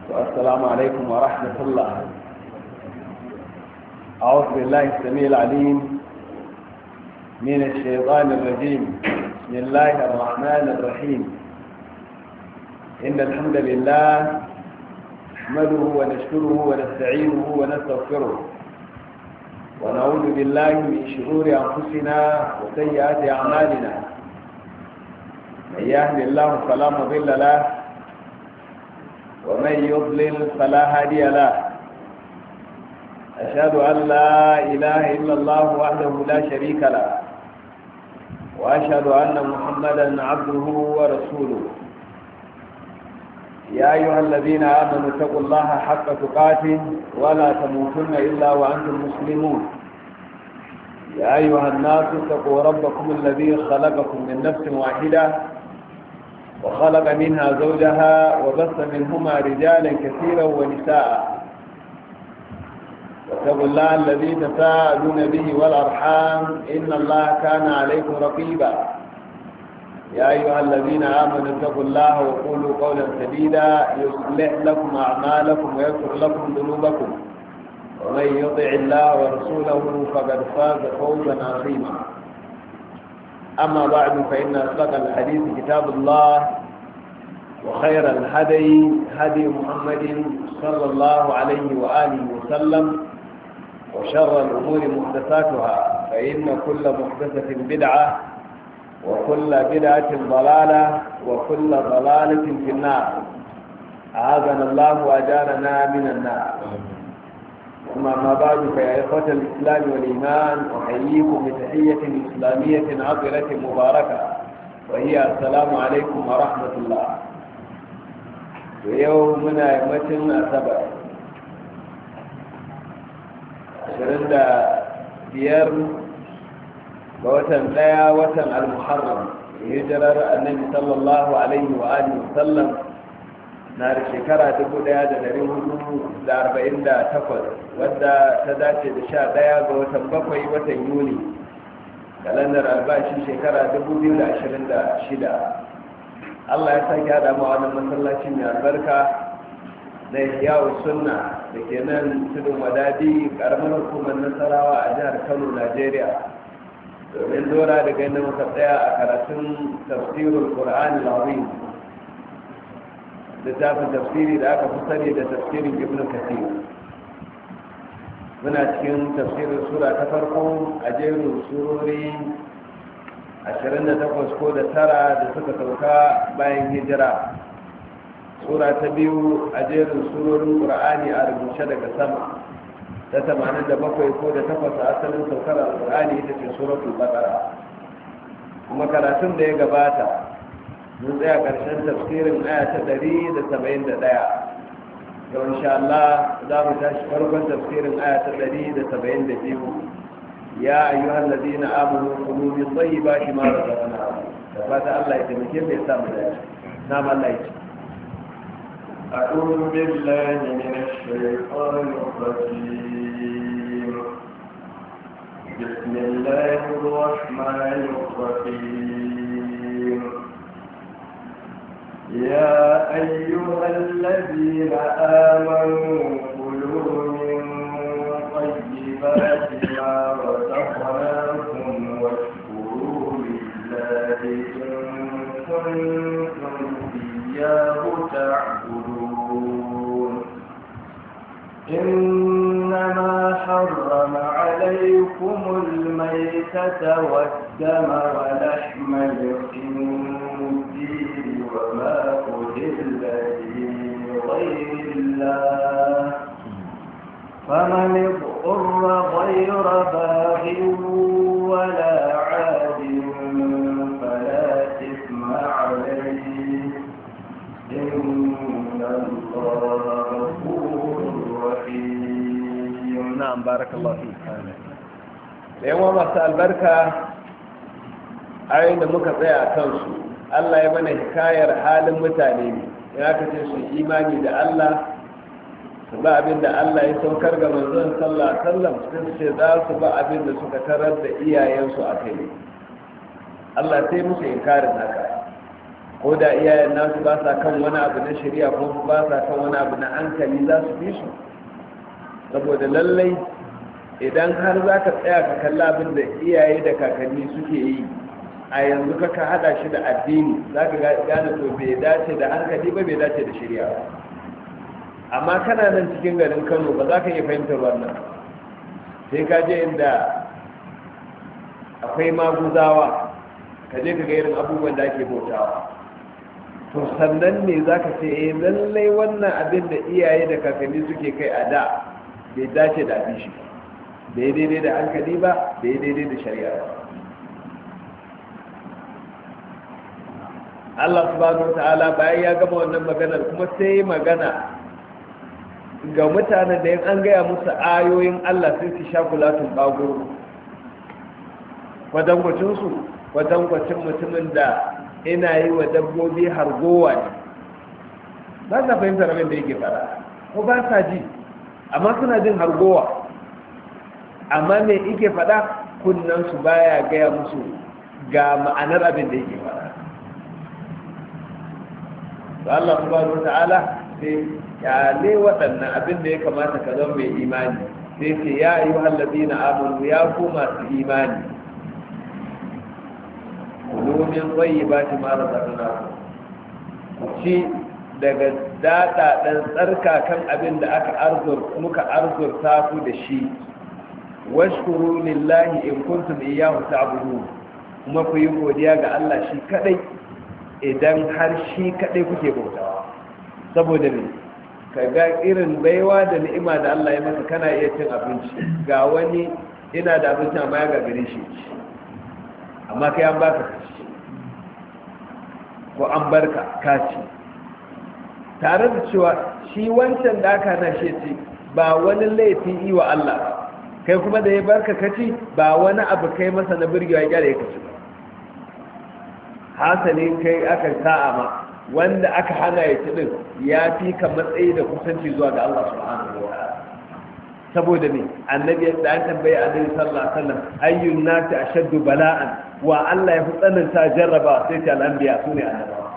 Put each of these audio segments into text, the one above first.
والسلام عليكم ورحمة الله. أعوذ بالله السميع العليم من الشيطان الرجيم. بسم الله الرحمن الرحيم. إن الحمد لله نحمده ونشكره ونستعينه ونستغفره ونعوذ بالله من شرور أنفسنا وسيئات أعمالنا. من يهد الله فلا مضل له ومن يضلل فلا هادي له. أشهد أن لا إله إلا الله وحده لا شريك له وأشهد أن محمدا عبده ورسوله. يا أيها الذين آمنوا اتقوا الله حق تقاته ولا تموتن إلا وأنتم مسلمون. يا أيها الناس اتقوا ربكم الذي خلقكم من نفس واحدة وخلق منها زوجها وبث منهما رجالا كثيرا ونساء. واتقوا الله الذي تساءلون به والأرحام إن الله كان عليكم رقيبا. يا أيها الذين آمنوا اتقوا الله وقولوا قولا سديدا يصلح لكم أعمالكم ويغفر لكم ذنوبكم ومن يطع الله ورسوله فقد فاز فوزا عظيما. أما بعد فإن أصدق الحديث كتاب الله وخير الهدي هدي محمد صلى الله عليه وآله وسلم وشر الأمور محدثاتها فإن كل محدثة بدعة وكل بدعة ضلالة وكل ضلالة في النار. أعاذنا الله وأجارنا من النار. ثم ما بعد فيا إخوة الإسلام والإيمان أحييكم بتحية إسلامية عطرة مباركة وهي السلام عليكم ورحمة الله. ويومنا يمتن السبع 25 ga watan daya watan al-muharram hijirar annabi sallallahu alaihi wa alihi wasallam na da shekara 1448 wadda ta dace da 11 ga watan 7 watan yuni kalandar albashi shekara 2026. Allah ya sake hada mu a wannan masallaci mai albarka na Ihyawu Sunna da ke nan tudun wadadi karamar hukumar Nasarawa a jihar Kano, Najeriya, domin dora daga inda muka tsaya a karatun tafsirul Qur'an al-Azim, littafin tafsiri da aka fi sani da tafsirin Ibn Kathir. Muna cikin tafsirin sura ta farko a jerin surori 28 ko da tara da suka sauka bayan hijira. Sura ta biyu a jerin surorin Qur'ani a rubuce daga sama ta 87 ko da 8 a asalin saukar Qur'ani ita ce suratul Baqara. Kuma karatun da ya gabata mun tsaya ƙarshen tafsirin aya ta 171. Yau insha Allah za mu tashi farkon tafsirin aya ta 172. يا أيها الذين آمنوا كلوا من طيبات ما رزقناكم. فات الله يتمكن بإسلام الله. نعم الله يجزي. أعوذ بالله من الشيطان الرجيم. بسم الله الرحمن الرحيم. يا أيها الذين آمنوا كلوا من طيبات ما رزقناكم واشكروا لله إن كنتم إياه تعبدون. إنما حرم عليكم الميتة والدم ولحم الخنزير وما أهل به لغير الله فمن اضطر غير باغ ولا عاد فلا إثم عليه إن الله غفور رحيم. نعم بارك الله فيك. yawan masu albarka ayoyin da muka tsaya a kansu Allah ya mana hikayar halin mutane ne ya kace su imani da Allah su ba abin da Allah ya saukar ga manzon sallallahu alaihi wasallam sun ce za su ba abin da suka tarar da iyayensu a kai. Allah sai musu inkarin haka ko da iyayen nasu ba sa kan wani abu na shari'a ko ba sa kan wani abu na hankali za su fi su, saboda lallai idan har za ka tsaya ka kalla abin da iyaye da kakanni suke yi a yanzu ka hada shi da addini za ka gane to bai dace da hankali ba, bai dace da shari'a ba. amma kana nan cikin garin Kano ba za ka iya fahimtar wannan, sai ka je inda akwai maguzawa ka je ka ga irin abubuwan da ake bautawa, to sannan ne za ka ce lallai wannan abin da iyaye da kakanni suke kai a da bai dace da abin shi, bai daidai da hankali ba, bai daidai da shari'a ba. Allah subhanahu wa ta'ala bayan ya gama wannan maganar kuma sai magana ga mutanen da yin an gaya musu ayoyin Allah sai su sha kulatun bagoro, kwatankwacin mutumin da ina yi wa dabbobi hargowa ne, ba sa fahimtar abin da yake fara ko ba sa ji, amma suna jin hargowa, amma me yake fada kunnansu baya gaya musu ga ma'anar abin da yake fada. to Allah subhanahu wata'ala sai kyale waɗannan abin da ya kamata ka zama mai imani, sai ce ya ayyuhal ladina amanu ya ku masu imani min tayyibati ma razaqnakum, ci daga dadadan tsarkakan abin da muka arzurta ku da shi, washkuru lillahi in kuntum iyyahu ta'budun, kuma ku yi godiya ga Allah shi kadai idan har shi kadai kuke bautawa. saboda ne ka ga irin baiwa da ni'ima da Allah ya maka, kana iya cin abinci, ga wani ina da abinci amma ya gagare shi, amma kai an baka kaci ko an barka kaci, tare da cewa shi wancan da aka na shi ce ba wani laifin yi wa Allah ba, kai kuma da ya barka kaci ba wani abu kai masa na birgewa ya ya kaci ba, hasalin kai aka sa'a ma wanda aka hana ya ci din ya fi ka matsayi da kusanci zuwa ga Allah subhanahu wa ta'ala. saboda ne annabi da an tambaye annabi sallallahu alaihi wasallam ayyun nasi ashaddu bala'an, wa Allah ya fi tsananta jarraba, sai ta al-anbiya sune annabawa,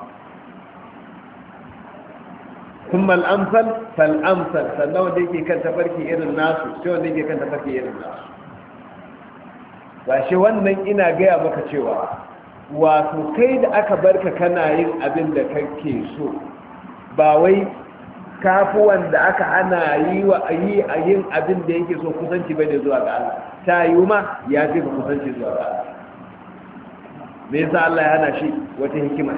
thumma al-amsal fal amsal, sannan wanda yake kan tafarki irin nasu sai wanda yake kan tafarki irin nasu. ba shi wannan ina gaya maka cewa wato kai da aka barka kana yin abin da kake so, ba wai kafi wanda aka hana yi a yin abin da yake so kusanci bane zuwa ga Allah, ta yi ma ya fi kusanci zuwa ga Allah. me yasa Allah ya hana shi? wata hikima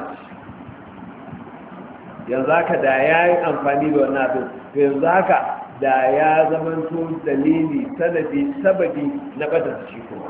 yanzu haka da ya yi amfani da wannan abin, to yanzu haka da ya zamanto dalili sanadi sababi na bada shi kuma.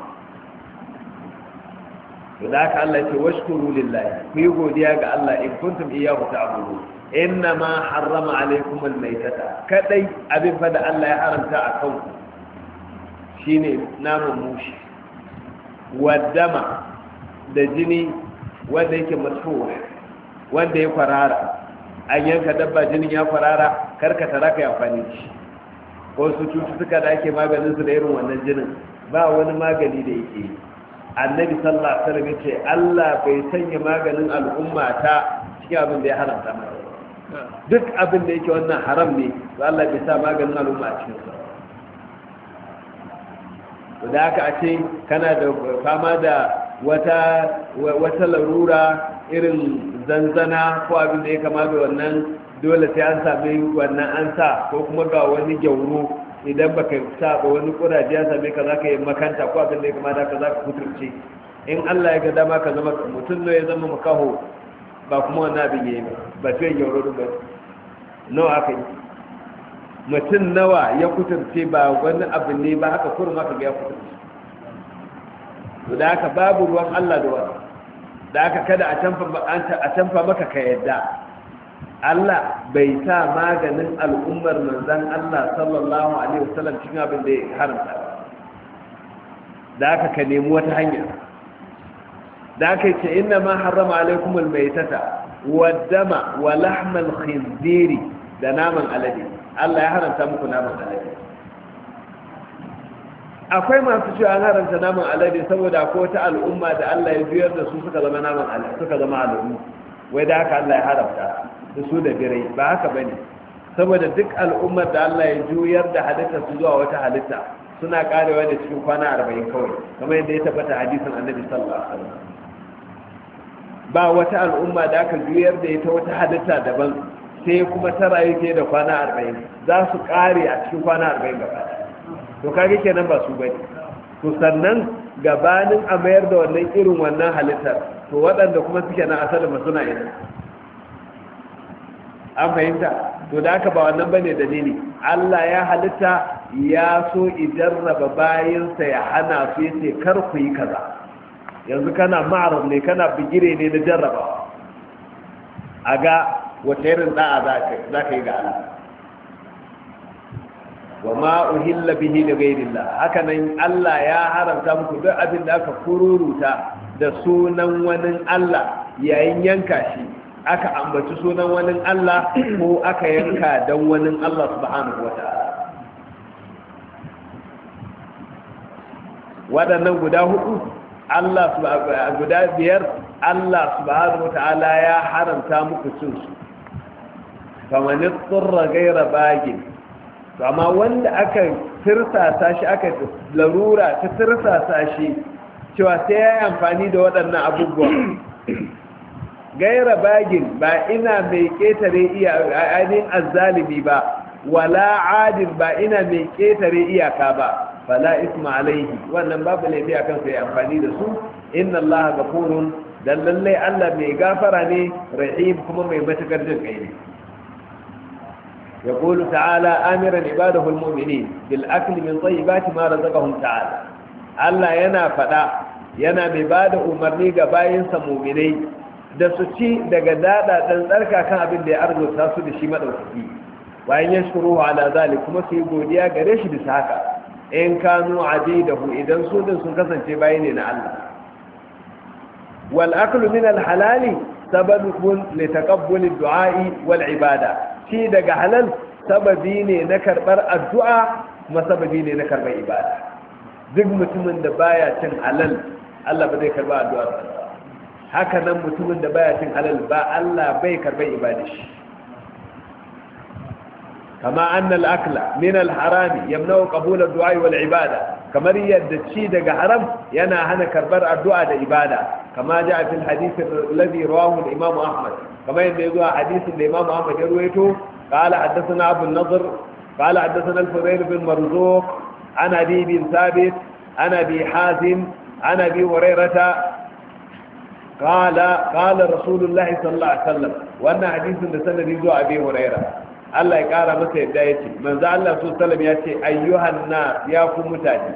to da haka Allah ya ce washkuru lillahi, ku yi godiya ga Allah in kuntum iyyahu ta'budun. inna ma harrama alaikum almaytata, kadai abin fa da Allah ya haramta a kanku shine naman mushi, wadama da jini wanda yake masfuh, wanda ya farara, an yanka dabba jinin ya farara, karka tara kai amfani da shi. ko su cututtuka da ake maganin su da irin wannan jinin ba wani magani da yake. annabi sallallahu alaihi wasallam yace Allah bai sanya maganin al'umma ta cikin abin da ya haramta mata. duk abin da yake wannan haram ne, to Allah bai sa maganin al'umma a cikin sa. to da haka a ce kana da fama da wata larura irin zanzana ko abin da ya kama da wannan, dole sai an sami wannan an sa, ko kuma ga wani gyauro idan baka sa ba wani kuraje ya same ka za ka yi makanta ko abin da ya kama da ka za ka kuturce. in Allah ya ga dama ka zama mutum ne ya zama makaho ba kuma wannan abin ya yi ba sai gyauro ba nawa aka yi, mutum nawa ya kuturce ba wani abin ne ba haka kurum aka ga ya kuturce. to da haka babu ruwan Allah da wani, da haka kada a canfa maka ka yadda. Allah bai sa maganin al'ummar manzan Allah sallallahu alaihi wasallam cikin abin da ya haramta, da haka ka nemi wata hanya. da haka ce inna ma harrama alaikum almaytata waddama wa lahmal khinziri, da naman alade. Allah ya haramta muku naman alade. akwai masu cewa an haramta naman alade saboda akwai wata al'umma da Allah ya biyar da su suka zama naman alade, suka zama al'umma wai da haka Allah ya haramta da su da birai ba haka bane saboda duk al'ummar da Allah ya juyar da halitta su zuwa wata halitta suna karewa da cikin kwana 40 kawai kamar yadda ya tabbata hadisin Annabi sallallahu alaihi wasallam ba wata al'umma da aka juyar da ita wata halitta daban sai kuma ta rayu ke da kwana 40 za su kare a cikin kwana 40 gaba to kage kenan ba su bane to sannan gabanin a mayar da wannan irin wannan halittar to waɗanda kuma suke na asalin suna ina an fahimta to da aka ba wannan bane dalili Allah ya halitta ya so ijarraba bayinsa ya hana su yace kar ku yi kaza yanzu kana ma'arab ne kana bigire ne na jarrabawa a ga wata irin da'a za ka yi ga Allah wa ma uhilla bihi da gairillah haka nan Allah ya haramta muku duk abin da aka kururuta da sunan wani Allah yayin yanka shi aka ambaci sunan wani Allah ko aka yanka don wani Allah subhanahu wata'ala waɗannan guda hudu Allah guda biyar Allah subhanahu wata'ala ya haramta muku cin su kamar tsurra gaira bagin amma wanda aka tirsasa shi aka larura ta tirsasa shi cewa sai ya yi amfani da waɗannan abubuwa gaira bagin ba ina mai ƙetare ainihin azzalimi ba wala adin ba ina mai ƙetare iyaka ba fala isma alaihi wannan babu laifi akan sai amfani da su inna allaha ghafurun dan lallai Allah mai gafara ne rahim kuma mai matukar jin kai ne يقول تعالى آمرا عباده المؤمنين بالأكل من طيبات ما رزقهم تعالى الله ينا فدا ينا بباد أمرني قبائن سمومني da su ci daga dada dan tsarka kan abin da ya arzuta su da shi madaukaki bayan ya shukuru ala zalik kuma su yi godiya gare shi bisa haka in kanu abidahu idan su din sun kasance bayi ne na Allah wal aklu min al halali sababun li taqabbul ad-du'a wal ibada shi daga halal sababi ne na karbar addu'a kuma sababi ne na karbar ibada duk mutumin da baya cin halal Allah ba zai karba addu'a ba haka nan mutumin da baya cin halal ba Allah bai karbar ibada shi kama anna al-akla min al-harami yamna'u qabul ad-du'a wal ibada kamar yadda ci daga haram yana hana karbar addu'a da ibada kama ja'a fil hadith alladhi rawahu al-imam Ahmad كما يقول حديث الإمام أحمد يرويته قال حدثنا أبو النضر قال حدثنا الفضيل بن مرزوق عن أبي بن ثابت عن أبي حازم عن أبي هريرة قال رسول الله صلى الله عليه وسلم وأن حديث لسنة يزوى أبي هريرة الله يقال مسيح دايتي من ذا الله صلى الله عليه وسلم يأتي أيها الناس ياكم متاجي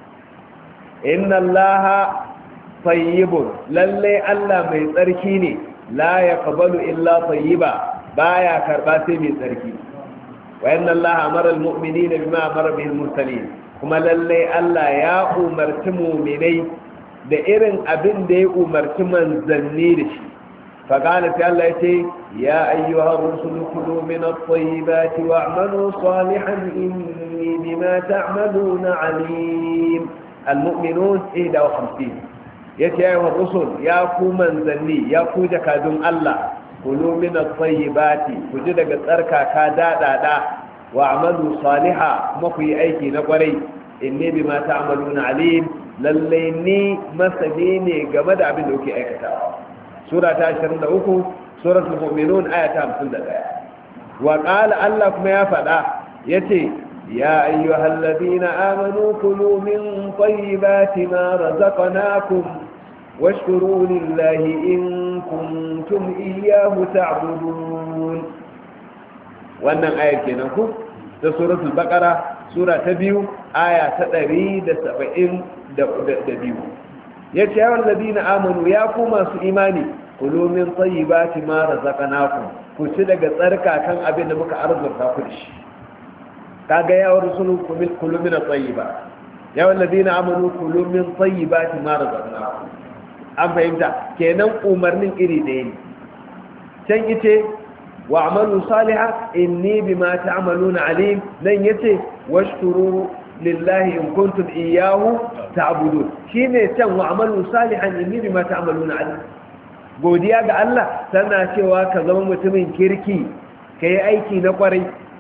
إن الله طيب للي الله ميتركيني لا يقبل إلا طيبا بايا كرباتي من تركي وإن الله أمر المؤمنين بما أمر به المرسلين كما للي ألا يا أمرت مؤمني دائرن أبن دي أمرت من زنيرش فقالت الله يتي يا أيها الرسل كلوا من الطيبات واعملوا صالحا إني بما تعملون عليم المؤمنون 51 yace ayyuhar rusul ya ku manzanni ya ku jakadun Allah kulu min at-tayyibati ku ji daga tsarkaka dadada wa amalu salihah kuma ku yi aiki na kwarai inni bima ta'maluna alim lalle ni masani ne game da abin da kuke aikatawa sura ta 23 suratul mu'minun aya ta 51 wa qala Allah kuma ya fada yace يا أيها الذين آمنوا كلوا من طيبات ما رزقناكم واشكروا لله إن كنتم إياه تعبدون وأن آية كنكم سورة البقرة سورة تبيو آية تدريد 72 يا أيها الذين آمنوا ياكم إيماني كلوا من طيبات ما رزقناكم كسدق تركا كان أبن مك أرزق تاكلش kaga ya rusulu kullu min at-tayyibat ya walladina amanu kullu min tayyibati ma razaqnakum an fahimta kenan umarnin iri ɗaya ne can yace wa amalu salihan inni bima ta'maluna alim nan yace washkuru lillahi in kuntum iyyahu ta'budun shine can wa amalu salihan inni bima ta'maluna alim godiya ga Allah tana cewa ka zama mutumin kirki ka yi aiki na kwarai.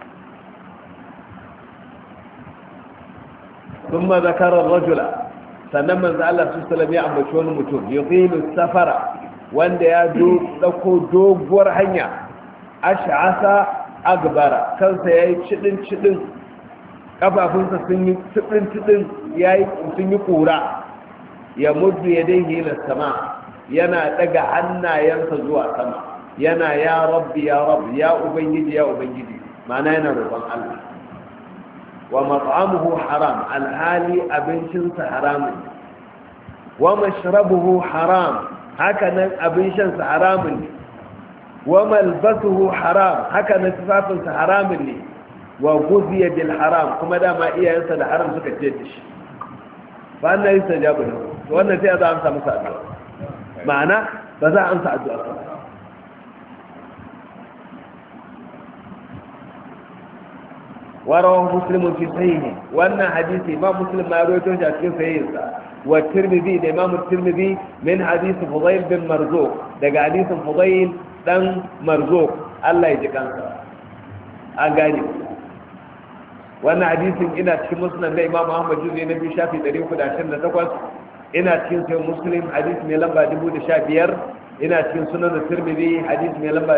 sun ma zakarar rajula sannan manzo Allah su salami ya ambaci wani mutum ya safara wanda ya dauko doguwar hanya ash'asa agbara kansa ya yi cidin kafafunsa sun yi cidin sun yi kura ya muddu ya dai hila sama yana daga hannayensa zuwa sama yana ya rabbi ya rabbi ya ubangiji ya ubangiji ma'ana yana roƙon Allah wa mat'amuhu haram alhali abincinsa haramun wa mashrabuhu haram haka nan abin shansa haramun ne wa malbasuhu haram haka nan tufafinsa haramun ne wa guziya bil haram kuma dama iyayensa da haram suka ce da shi ba na yi sajabu da wannan sai za a amsa masa addu'a ma'ana ba za a amsa addu'a ba ورواه مسلم في صحيحه وان حديث امام مسلم ما رويته في صحيحه والترمذي الامام الترمذي من حديث فضيل بن مرزوق ده حديث فضيل بن مرزوق الله يجزاه an gane wannan hadisin ina cikin musnad na imam Ahmad juzi na biyu shafi 328 ina cikin sai muslim hadisi mai lamba 1015 ina cikin sunan tirmidhi hadisi mai lamba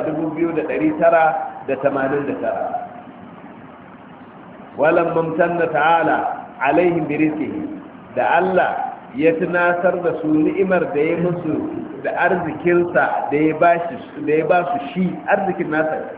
2989 walan mamtanna ta'ala alaihim bi rizqihi da Allah ya tunasar da su ni'imar da ya musu da arzikinsa da ya ba su shi arzikin nasa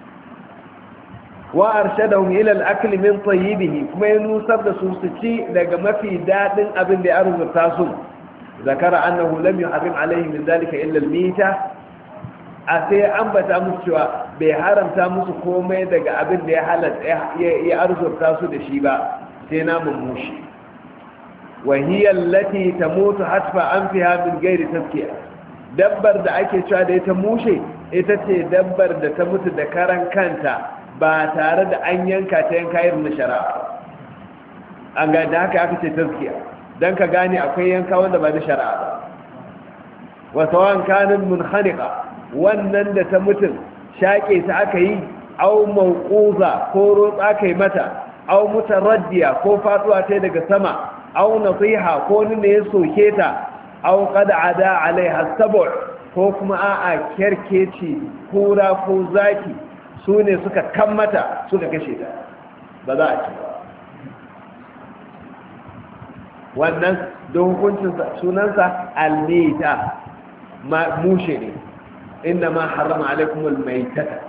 wa arshadahum ila al-akl min tayyibihi kuma ya nusar da su su ci daga mafi dadin abin da ya arzuta su zakara annahu lam yuharrim alaihim min dhalika illa al-mita a sai ambata musu cewa bai haramta musu komai daga abin da ya halatta ya arzuta su da shi ba sai namun mushi wahiyar lati ta mutu hatfa an fi hamin gairi taskiya dabbar da ake cewa da ita mushe ita ce dabbar da ta mutu da karan kanta ba tare da an yanka ta yanka irin na shari'a an ga da haka aka ce taskiya don ka gane akwai yanka wanda ba na shari'a ba wasu wankanin munhanika wannan da ta mutum shaƙe ta aka yi au mauƙuza ko rotsa aka yi mata au mutaraddiya ko faɗuwa ta daga sama au nasiha ko nuna ya soke ta au qad ada alaiha sab'u ko kuma a'a kerkeci kura ko zaki su ne suka kammata suka kashe ta ba za a ci ba wannan don hukuncin sunansa almita mushe ne inna ma harrama alaikum almaytata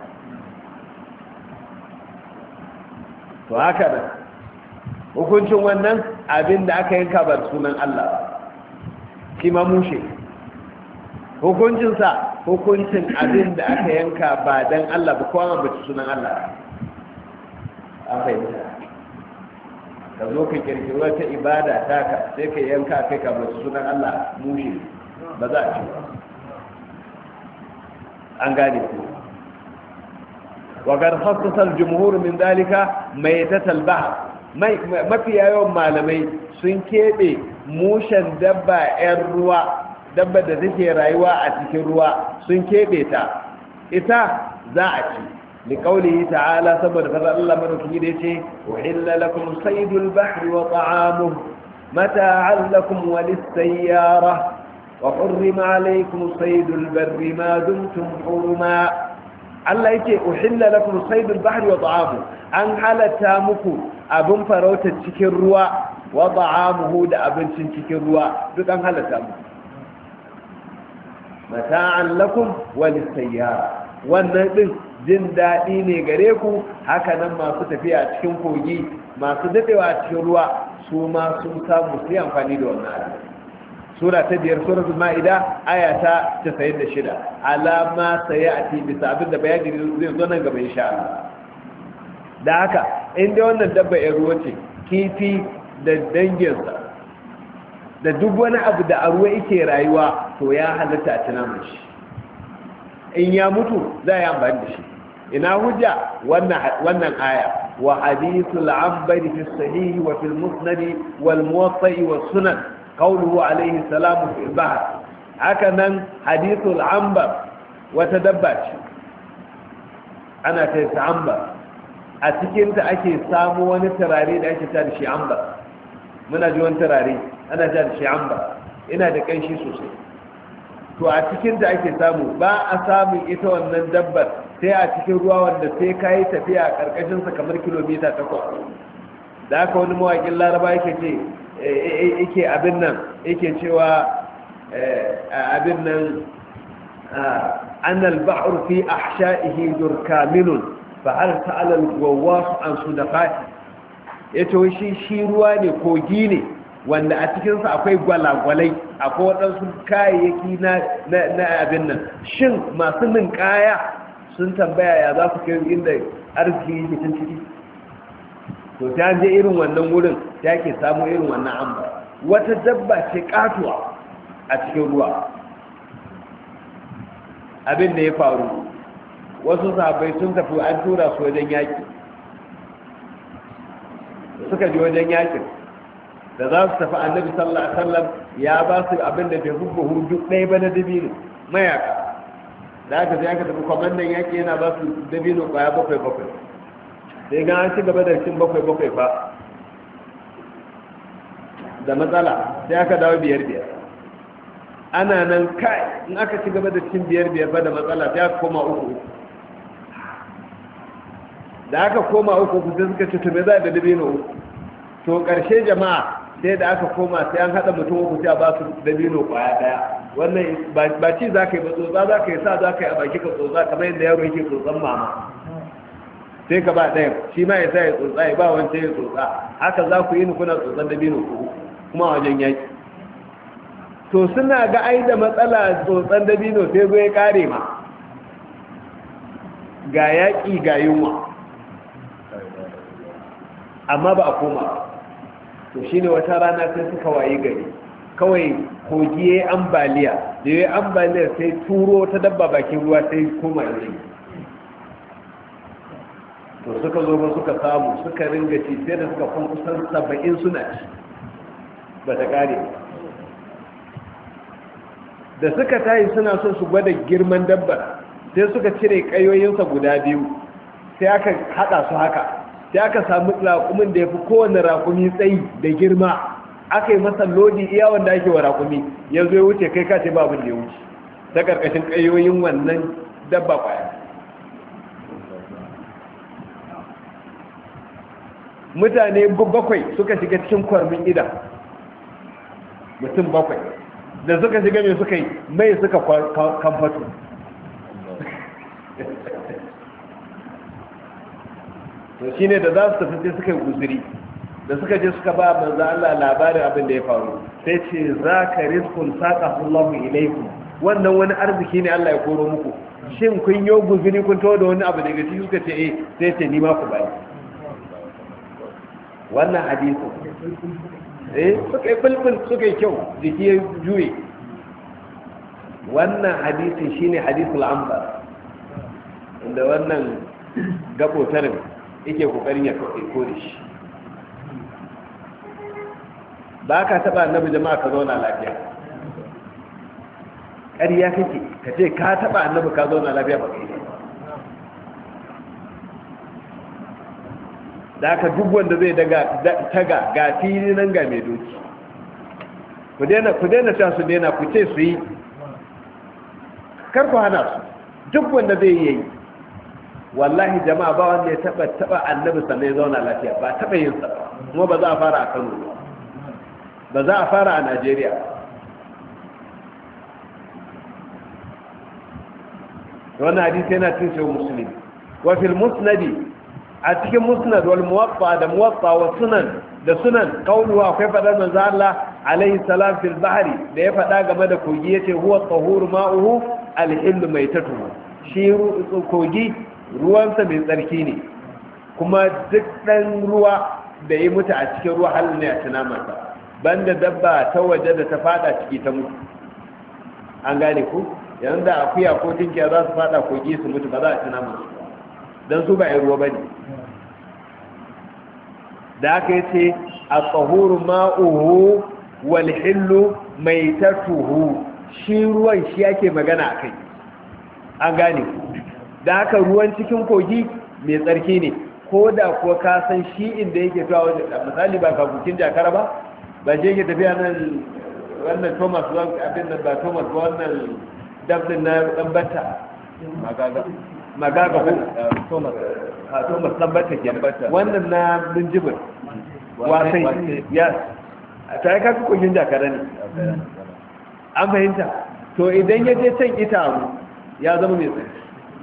to haka da hukuncin wannan abin da aka yanka ba sunan Allah shi ma mushe hukuncinsa hukuncin abin da aka yanka ba dan Allah ba kowa ba sunan Allah an fahimta ka zo ka kirkiri wata ibada taka sai ka yanka kai ka ba sunan Allah mushe ba za a ci ba an gane ku wagar hassasar jumhur min dalika mai tattal bahar mafi yawan malamai sun keɓe mushen dabba 'yan ruwa dabba da take rayuwa a cikin ruwa sun keɓe ta ita za a ci liƙaunihi ta'ala saboda fara Allah madauki da ya ce uhilla lakum saydul bahri wa ta'amuhu mata'an lakum wa lis-sayyara وحرم عليكم صيد البر ما دمتم حرما Allah yake uhilla lakum saydul bahri wa ta'amu an halatta muku abin farautar cikin ruwa wa ta'amuhu da abincin cikin ruwa duk an halatta muku mata'an lakum wa lis-sayyara wannan din jin dadi ne gare ku haka nan masu tafiya cikin kogi masu dadewa cikin ruwa su ma sun samu su yi amfani da wannan abin sura ta 5 suratul ma'ida aya ta 96 alama sayati bisa abinda bayani zai zo nan gaba insha Allah da haka inda wannan dabba ya ruwa ce kifi da danginsa da duk wani abu da a ruwa yake rayuwa to ya halatta a tunanin shi in ya mutu za a yi amfani da shi ina hujja wannan aya wa hadithul ambari fi sahihi wa fil musnad wal muwatta wa sunan قوله عليه السلام في البحر haka nan hadithul ambar wata dabba ce ana kai ta ambar a cikinta ake samu wani turare da ake ta da shi ambar muna ji wani turare ana ta da shi ambar ina da kanshi sosai to a cikinta ake samu ba a samun ita wannan dabbar sai a cikin ruwa wanda sai ka yi tafiya a ƙarƙashinsa kamar kilomita 8 da aka wani mawaƙin laraba yake ce yake abin nan yake cewa abin nan annal ba'ur fi ahsha'ihi durkaminun fa hal ta'ala al-ghawas an sudaqati yace shi ruwa ne kogi ne wanda a cikin sa akwai gwalagwalai akwai wadansu kayayyaki na abin nan shin masu ninkaya sun tambaya ya za su kai inda arziki yake cikin ciki to ta je irin wannan wurin ta ke samu irin wannan amba wata dabba ce katuwa a cikin ruwa abin da ya faru wasu sahabbai sun tafi an tura su wajen yaki suka je wajen yakin da za su tafi annabi sallallahu alaihi wasallam ya ba su abin da bai hubbu hudu ɗaya ba na dabino mayaka da aka je aka tafi kwamandan yaki yana ba su dabino kwaya 7 sai ga an ci gaba da cin 7 fa da matsala sai aka dawo 5 ana nan kai in aka ci gaba da cin 5 fa da matsala sai aka koma 3 da aka koma 3 sai suka ci to me za da dabino 3 to karshe jama'a sai da aka koma sai an hada mutum 3 sai a ba su dabino kwaya daya wannan ba ci za ka yi ba tsotsa za ka yi sa za ka yi a baki ka tsotsa kamar yadda yaro yake tsotsan mama sai ka ba ɗaya shi ma ya sa ya tsotsa ya ba wancan ya tsotsa haka za ku yi ni kuna tsotsan dabino kuma a wajen yaki to suna ga ai da matsala tsotsan dabino sai zo ya kare ma ga yaƙi ga yunwa amma ba a koma to shi ne wata rana sai suka wayi gari kawai kogi ya yi ambaliya da ya yi ambaliya sai turo ta dabba bakin ruwa sai koma yanzu to suka zo ba suka samu suka ringa ci sai da suka kun kusan 70 suna ci ba ta kare da suka tayi suna so su gwada girman dabbar sai suka cire kayoyinsa guda biyu sai aka hada su haka sai aka samu raƙumin da ya fi kowane raƙumi tsayi da girma aka yi masa lodi iya wanda ake wa raƙumi ya zo ya wuce kai kace ba abin da ya wuce ta ƙarƙashin kayoyin wannan dabba kwaya mutane 7 suka shiga cikin kwarmin ida mutum 7 da suka shiga mai suka yi mai suka kamfato to shi ne da za su tafi sai suka yi guziri da suka je suka ba manzo Allah labarin abin da ya faru sai ce za ka rizkun saƙa Allahu ilaikum wannan wani arziki ne Allah ya koro muku shin kun yi guziri kun tawo da wani abu daga ciki suka ce sai ce ni ma ku bayi wannan hadisi suka yi bulbul suka yi kyau jiki ya juye wannan hadisi shine hadisul ambar inda wannan gabotarin yake kokarin ya kore shi ba ka taba annabi jama'a ka zauna lafiya ƙarya kake ka ce ka taba annabi ka zauna lafiya ba kai da aka duk wanda zai taga ga fili nan ga mai doki ku daina ta su daina ku ce su yi karku hana su duk wanda zai yi wallahi jama'a ba wanda ya taba annabi sannan ya zauna lafiya ba taba yin sa kuma ba za a fara a Kano ba za a fara a Najeriya wannan hadisi yana cikin sahih Muslim wa fil musnadi a cikin musnad wal muwatta da muwatta wa sunan da sunan kauluwa akwai fadar manzo Allah alaihi salam fil bahri da ya fada game da kogi yace huwa tahuru ma'uhu al-hillu maitatuhu shi kogi ruwansa mai tsarki ne kuma duk dan ruwa da ya mutu a cikin ruwa halin ne a tunamansa banda dabba ta waje da ta fada ciki ta mutu an gane ku yanzu da akuya ko tinkiya za su fada kogi su mutu ba za a tunamansu don su ba ‘yan ruwa ba ne da aka yi ce a tsahuru ma'uhu walhillu mai tatuhu shi ruwan shi yake magana a kai an gane da haka ruwan cikin kogi mai tsarki ne ko da kuwa ka san shi inda yake zuwa wajen misali ba kabukin jakara ba shi yake tafiya nan wannan thomas abin nan ba thomas ba wannan dabdin na ɗanbata magaga thomas ɗanbata ke wannan na minjibir wasai yes ta yi kaka kogin jakara ne an fahimta to idan ya je can itaru ya zama mai tsarki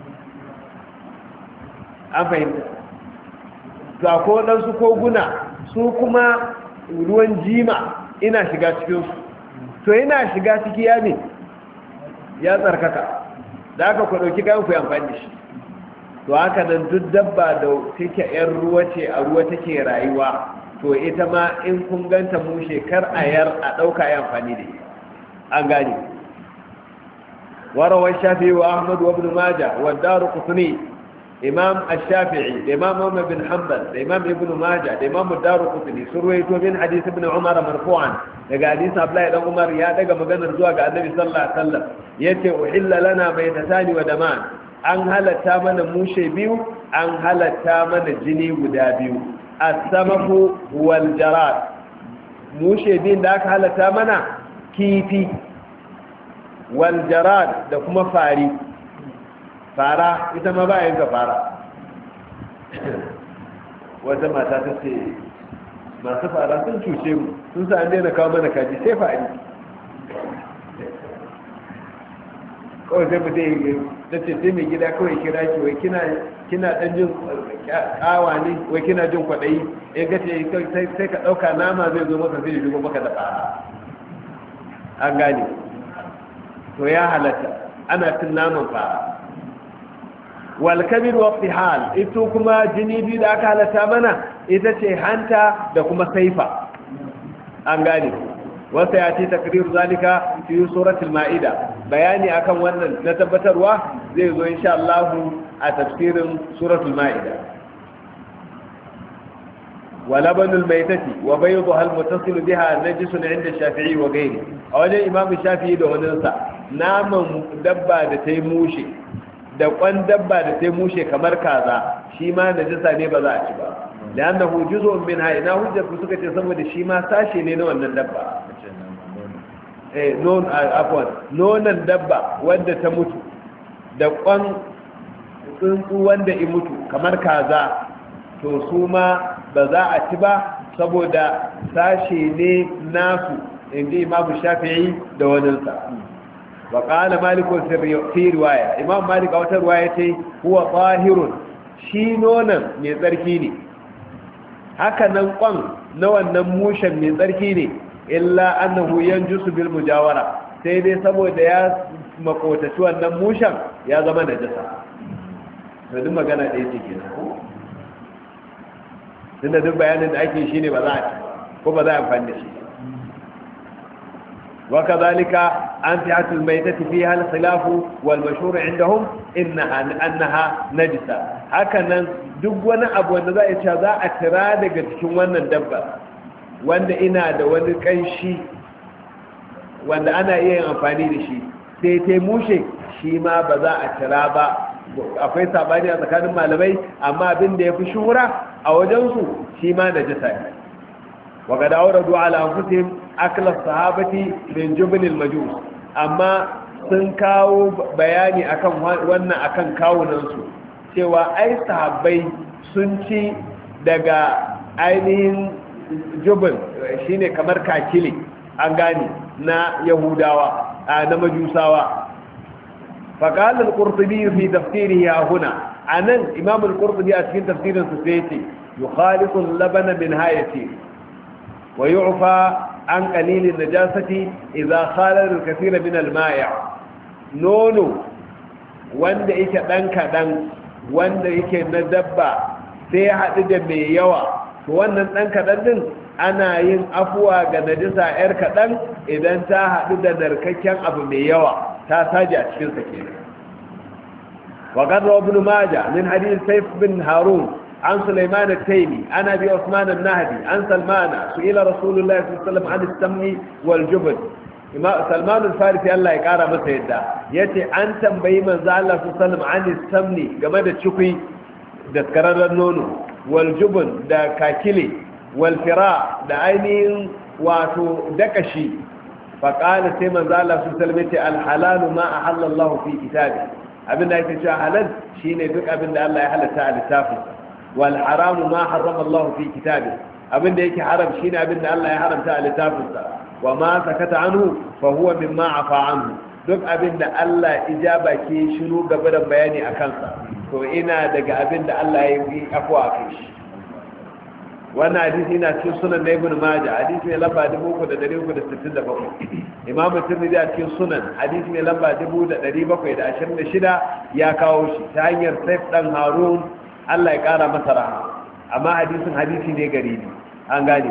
an fahimta ga ko ɗansu koguna su kuma ruwan jima ina shiga cikinsu to yana shiga ciki ya ne ya tsarkaka da aka ku ɗauki kayan ku yi amfani da shi to haka nan duk dabba da take yan ruwa ce a ruwa take rayuwa to ita ma in kun ganta mushe kar a yar a ɗauka yi amfani da ita an gane warawar shafi wa ahmad wa ibn majah wa daru qutni imam ash-shafi'i da imam Ahmad bin Hanbal da imam ibn majah da imam ad-Darqutni sun ruwaito min hadith ibn Umar marfu'an daga hadith Abdullah dan Umar ya daga maganar zuwa ga Annabi sallallahu alaihi wasallam yace uhilla lana baytatani wa daman an halatta mana mushe biyu an halatta mana jini guda biyu as-samaku wal jarad mushe biyu da aka halatta mana kifi wal jarad da kuma fara ita ma ba yanka fara wata mata ta ce masu fara sun cuce mu sun sa an daina kawo mana kaji sai fari kawai sai mutum ta ce sai mai gida kawai kira ki wai kina dan jin kawa ne wai kina jin kwaɗayi ya gace sai ka ɗauka nama zai zo maka zai shigo maka da fara an gane to ya halatta ana cin naman fara walkabir wa hal ito kuma jini biyu da aka halatta mana ita ce hanta da kuma saifa an gane wata ya ce takrir zalika fi suratul ma'ida bayani akan wannan na tabbatarwa zai zo insha Allah a tafsirin suratul ma'ida wa labanul maitati wa baydha al-muttasil biha najisun 'inda shafi'i wa ghayri a wajen imam shafi'i da waninsa naman dabba da tayi mushe da kwan dabba da sai mushe kamar kaza shi ma najasa ne ba za a ci ba da annahu juz'un minha ina hujjatu suka ce saboda shi ma sashe ne na wannan dabba nonon dabba wanda ta mutu da kwan tsuntsu wanda i mutu kamar kaza to su ma ba za a ci ba saboda sashe ne nasu inda imamu shafi'i da waninsa وقال مالك في رواية إمام مالك أو روايته هو طاهر شي نونا من ذركيني هكا ننقن نوى النموشا من ذركيني إلا أنه ينجس بالمجاورة سيدي سبو دياس مقوتشوى النموشا يا زمان جسا فدما كان أيتي كنا tunda duk bayanin da ake shi ne ba za a ci ko ba za a amfani da shi وكذلك أنفعة الميتة فيها الخلاف والمشهور عندهم أنها نجسة هكذا دقونا أبو النظاء إتشاذاء أترادة قد كوانا الدبة وأن إنا دوان كنشي وأن أنا إيه أنفاني لشي سيتموشي شيما بذاء أترابا akwai sabani a tsakanin malamai amma abin da ya fi shuhura a wajensu shi ma najasa ne وقد أوردوا على أنفسهم أكل الصحابة من جبن المجوس أما سنكاو بياني أكم وانا أكم كاوننسو سوى أي صحابي سنشي دقا أينين جبن شيني كمر كاكيلي أنغاني نا يهوداوا نا مجوساوا فقال القرطبي في تفسيره هنا أنا إمام القرطبي أسكين تفسير سيتي يخالط اللبن من هايتي ويعفى عن قليل النجاسة إذا خالد الكثير من المائع نونو wanda yake dan kadan wanda yake na dabba sai ya haɗu da mai yawa to wannan dan kadan din ana yin afuwa ga najisa yar kadan idan ta haɗu da narkakken abu mai yawa ta saji a cikin sa kenan wa qad ibn majah min hadith sayf bin harun عن سليمان التيمي عن أبي عثمان النهدي عن سلمان سئل رسول الله صلى الله عليه وسلم عن السمن والجبن Salman al-Farisi Allah ya kara masa yadda yace an tambayi manzo Allah sallallahu alaihi wasallam samni game da cikui da kararran nono wal jubun da kakile wal fira da ainihin wato dakashi fa qala sai manzo Allah sallallahu alaihi wasallam yace al-halal ma ahalla Allah fi kitabi abinda yake cewa halal shine duk abinda Allah ya halatta a littafin wal haram ma harrama Allah fi kitabi abinda yake haram shine abinda Allah ya haramta a littafinsa wa ma sakata anhu fa huwa mimma afa anhu duk abinda Allah ijaba ke shiru gaba da bayani akan sa to ina daga abinda Allah ya yi afwa kai shi wannan hadisi yana cikin sunan na Ibn Majah hadisi ne lamba 3367 Imam Tirmidhi a cikin sunan hadisi ne lamba 1726 ya kawo shi ta hanyar Saif dan Harun Allah ya kara masa rahama amma hadisin hadisi ne garibi an gane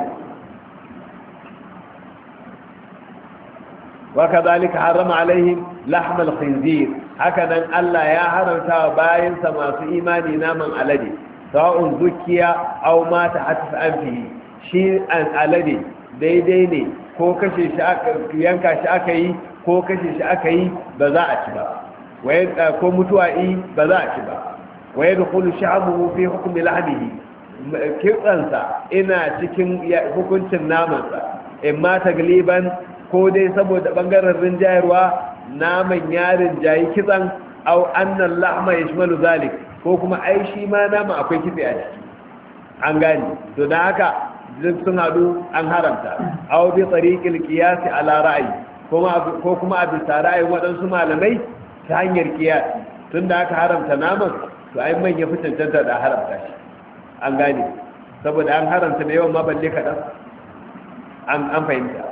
وكذلك حرم عليهم لحم الخنزير هكذا الله يا حرمتا باين سما في ايماني نامن alade sawa'un zukiya aw ma ta hatif anfihi shi an alade daidai ne ko kashe shi aka yanka shi aka yi ko kashe shi aka yi ba za a ci ba waye ko mutuwa yi ba za a ci ba waye dukulu sha'abuhu fi hukmi lahmihi kitsansa ina cikin hukuncin namansa imma tagliban ko dai saboda bangaren rinjayarwa naman yarin jayi kitsan au annan lahma yashmalu zalik ko kuma ai shi ma nama akwai kitse a ciki an gani to dan haka duk sun hadu an haramta au bi tariqil qiyas ala ra'yi ko kuma a bisa ra'ayin wadansu malamai ta hanyar qiyas tunda aka haramta naman to ai man ya fi cancanta da haramta shi an gani saboda an haramta da yawan ma balle kadan an fahimta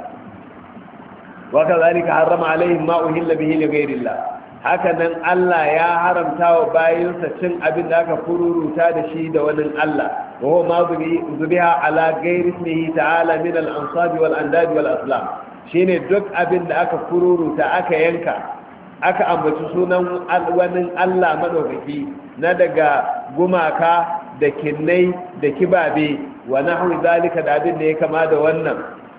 وكذلك حرم عليهم ما أهل به لغير الله هكذا الله يا حرم تاو باين سچن abin da aka kururuta da shi da wani Allah وهو ما ذبح على غير اسمه تعالى من الأنصاب والأنداد والأصنام shine duk abin da aka kururuta aka yanka aka ambaci sunan wani Allah madaukaki na daga gumaka da kinnai da kibabe wa nahwi zalika da abin da ya kama da wannan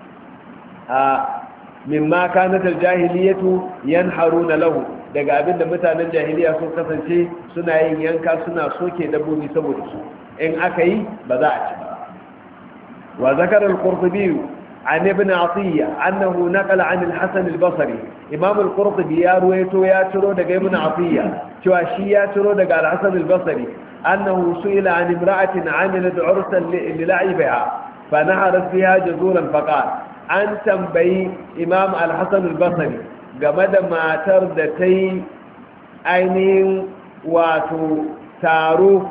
mimma kanat aljahiliyatu yanharuna lahu daga abinda mutanen jahiliya sun kasance suna yin yanka suna soke dabbobi saboda su in aka yi ba za a ci ba wa zakara al-qurtubi an ibn atiyya annahu naqala an al-hasan al-basri imam al-qurtubi ya ruwaito ya ciro daga ibn atiyya cewa shi ya ciro daga al-hasan al-basri annahu su'ila an imra'atin 'amilat 'ursan li la'ibiha fa naharat fiha jazuran faqala an tambayi imam al-hassan al-basri game da matar da ta yi ainihin wato taro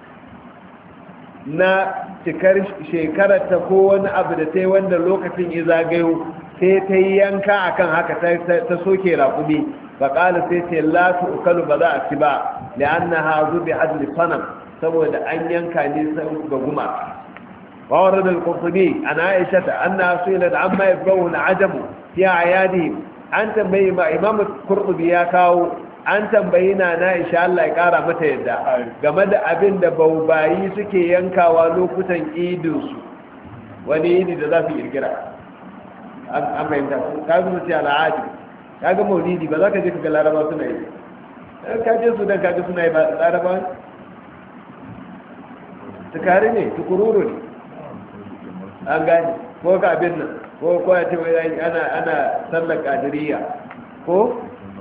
na cikar shekararta ko wani abu da ta yi wanda lokacin ya zagayo sai ta yi yanka akan haka ta soke raƙumi faƙala sai ce latu ukalu ba za a ci ba da an na hazu bi hadli sanam saboda an yanka ne ga gumaka وورد القرطبي عن عائشة أنها سئلت عما يفقه العجم في أعيادهم أن تنبي ما إمام القرطبي يكاو أن تنبينا نائشة الله يقارى متى يدى قمد أبن دبوباي سكي ينكا ولوكتا إيدوس وني إيدي ذا في القراء أما يمتع كاغو نسي على عاجم كاغو موليدي بذاك جيك العربة سنعي كاجي سودان كاجي سنعي العربة تكاري تكرورو an gani ko ka abin nan ko ya ce wai ana sallar kadiriya ko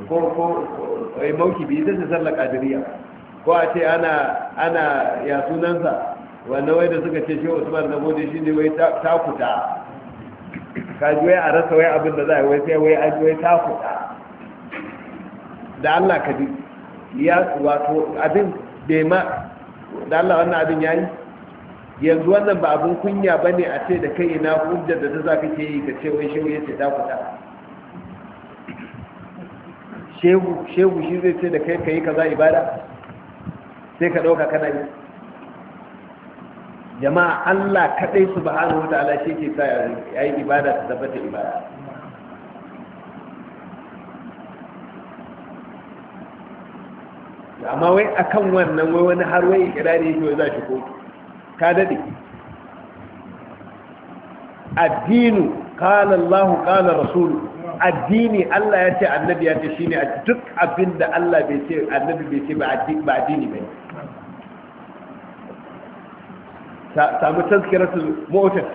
mauki biyu zai sallar kadiriya ko a ce ana ya sunansa wanda wai da suka ce shi usman na modi shi ne wai takuta ka ji wai a rasa wai abin da za a wai sai wai an wai takuta da Allah ka ji ya wato abin bai ma da Allah wannan abin yayi yanzu wannan ba abin kunya ba ne a ce da kai ina hujjar da ta za ka ke yi ka ce wai shehu ya ce takuta shehu shi zai ce da kai ka yi kaza ibada sai ka ɗauka kana yi jama'a Allah kaɗai subhanahu wa ta'ala shi ke sa ya yi ibada ta tabbata ibada amma wai akan wannan wai wani har wai ikirari yake wai za shi kotu ka dade addinu qala Allah qala rasul addini Allah ya ce annabi ya ce shine duk abinda Allah bai ce annabi bai ce ba addini bane samu tazkiratul mu'tad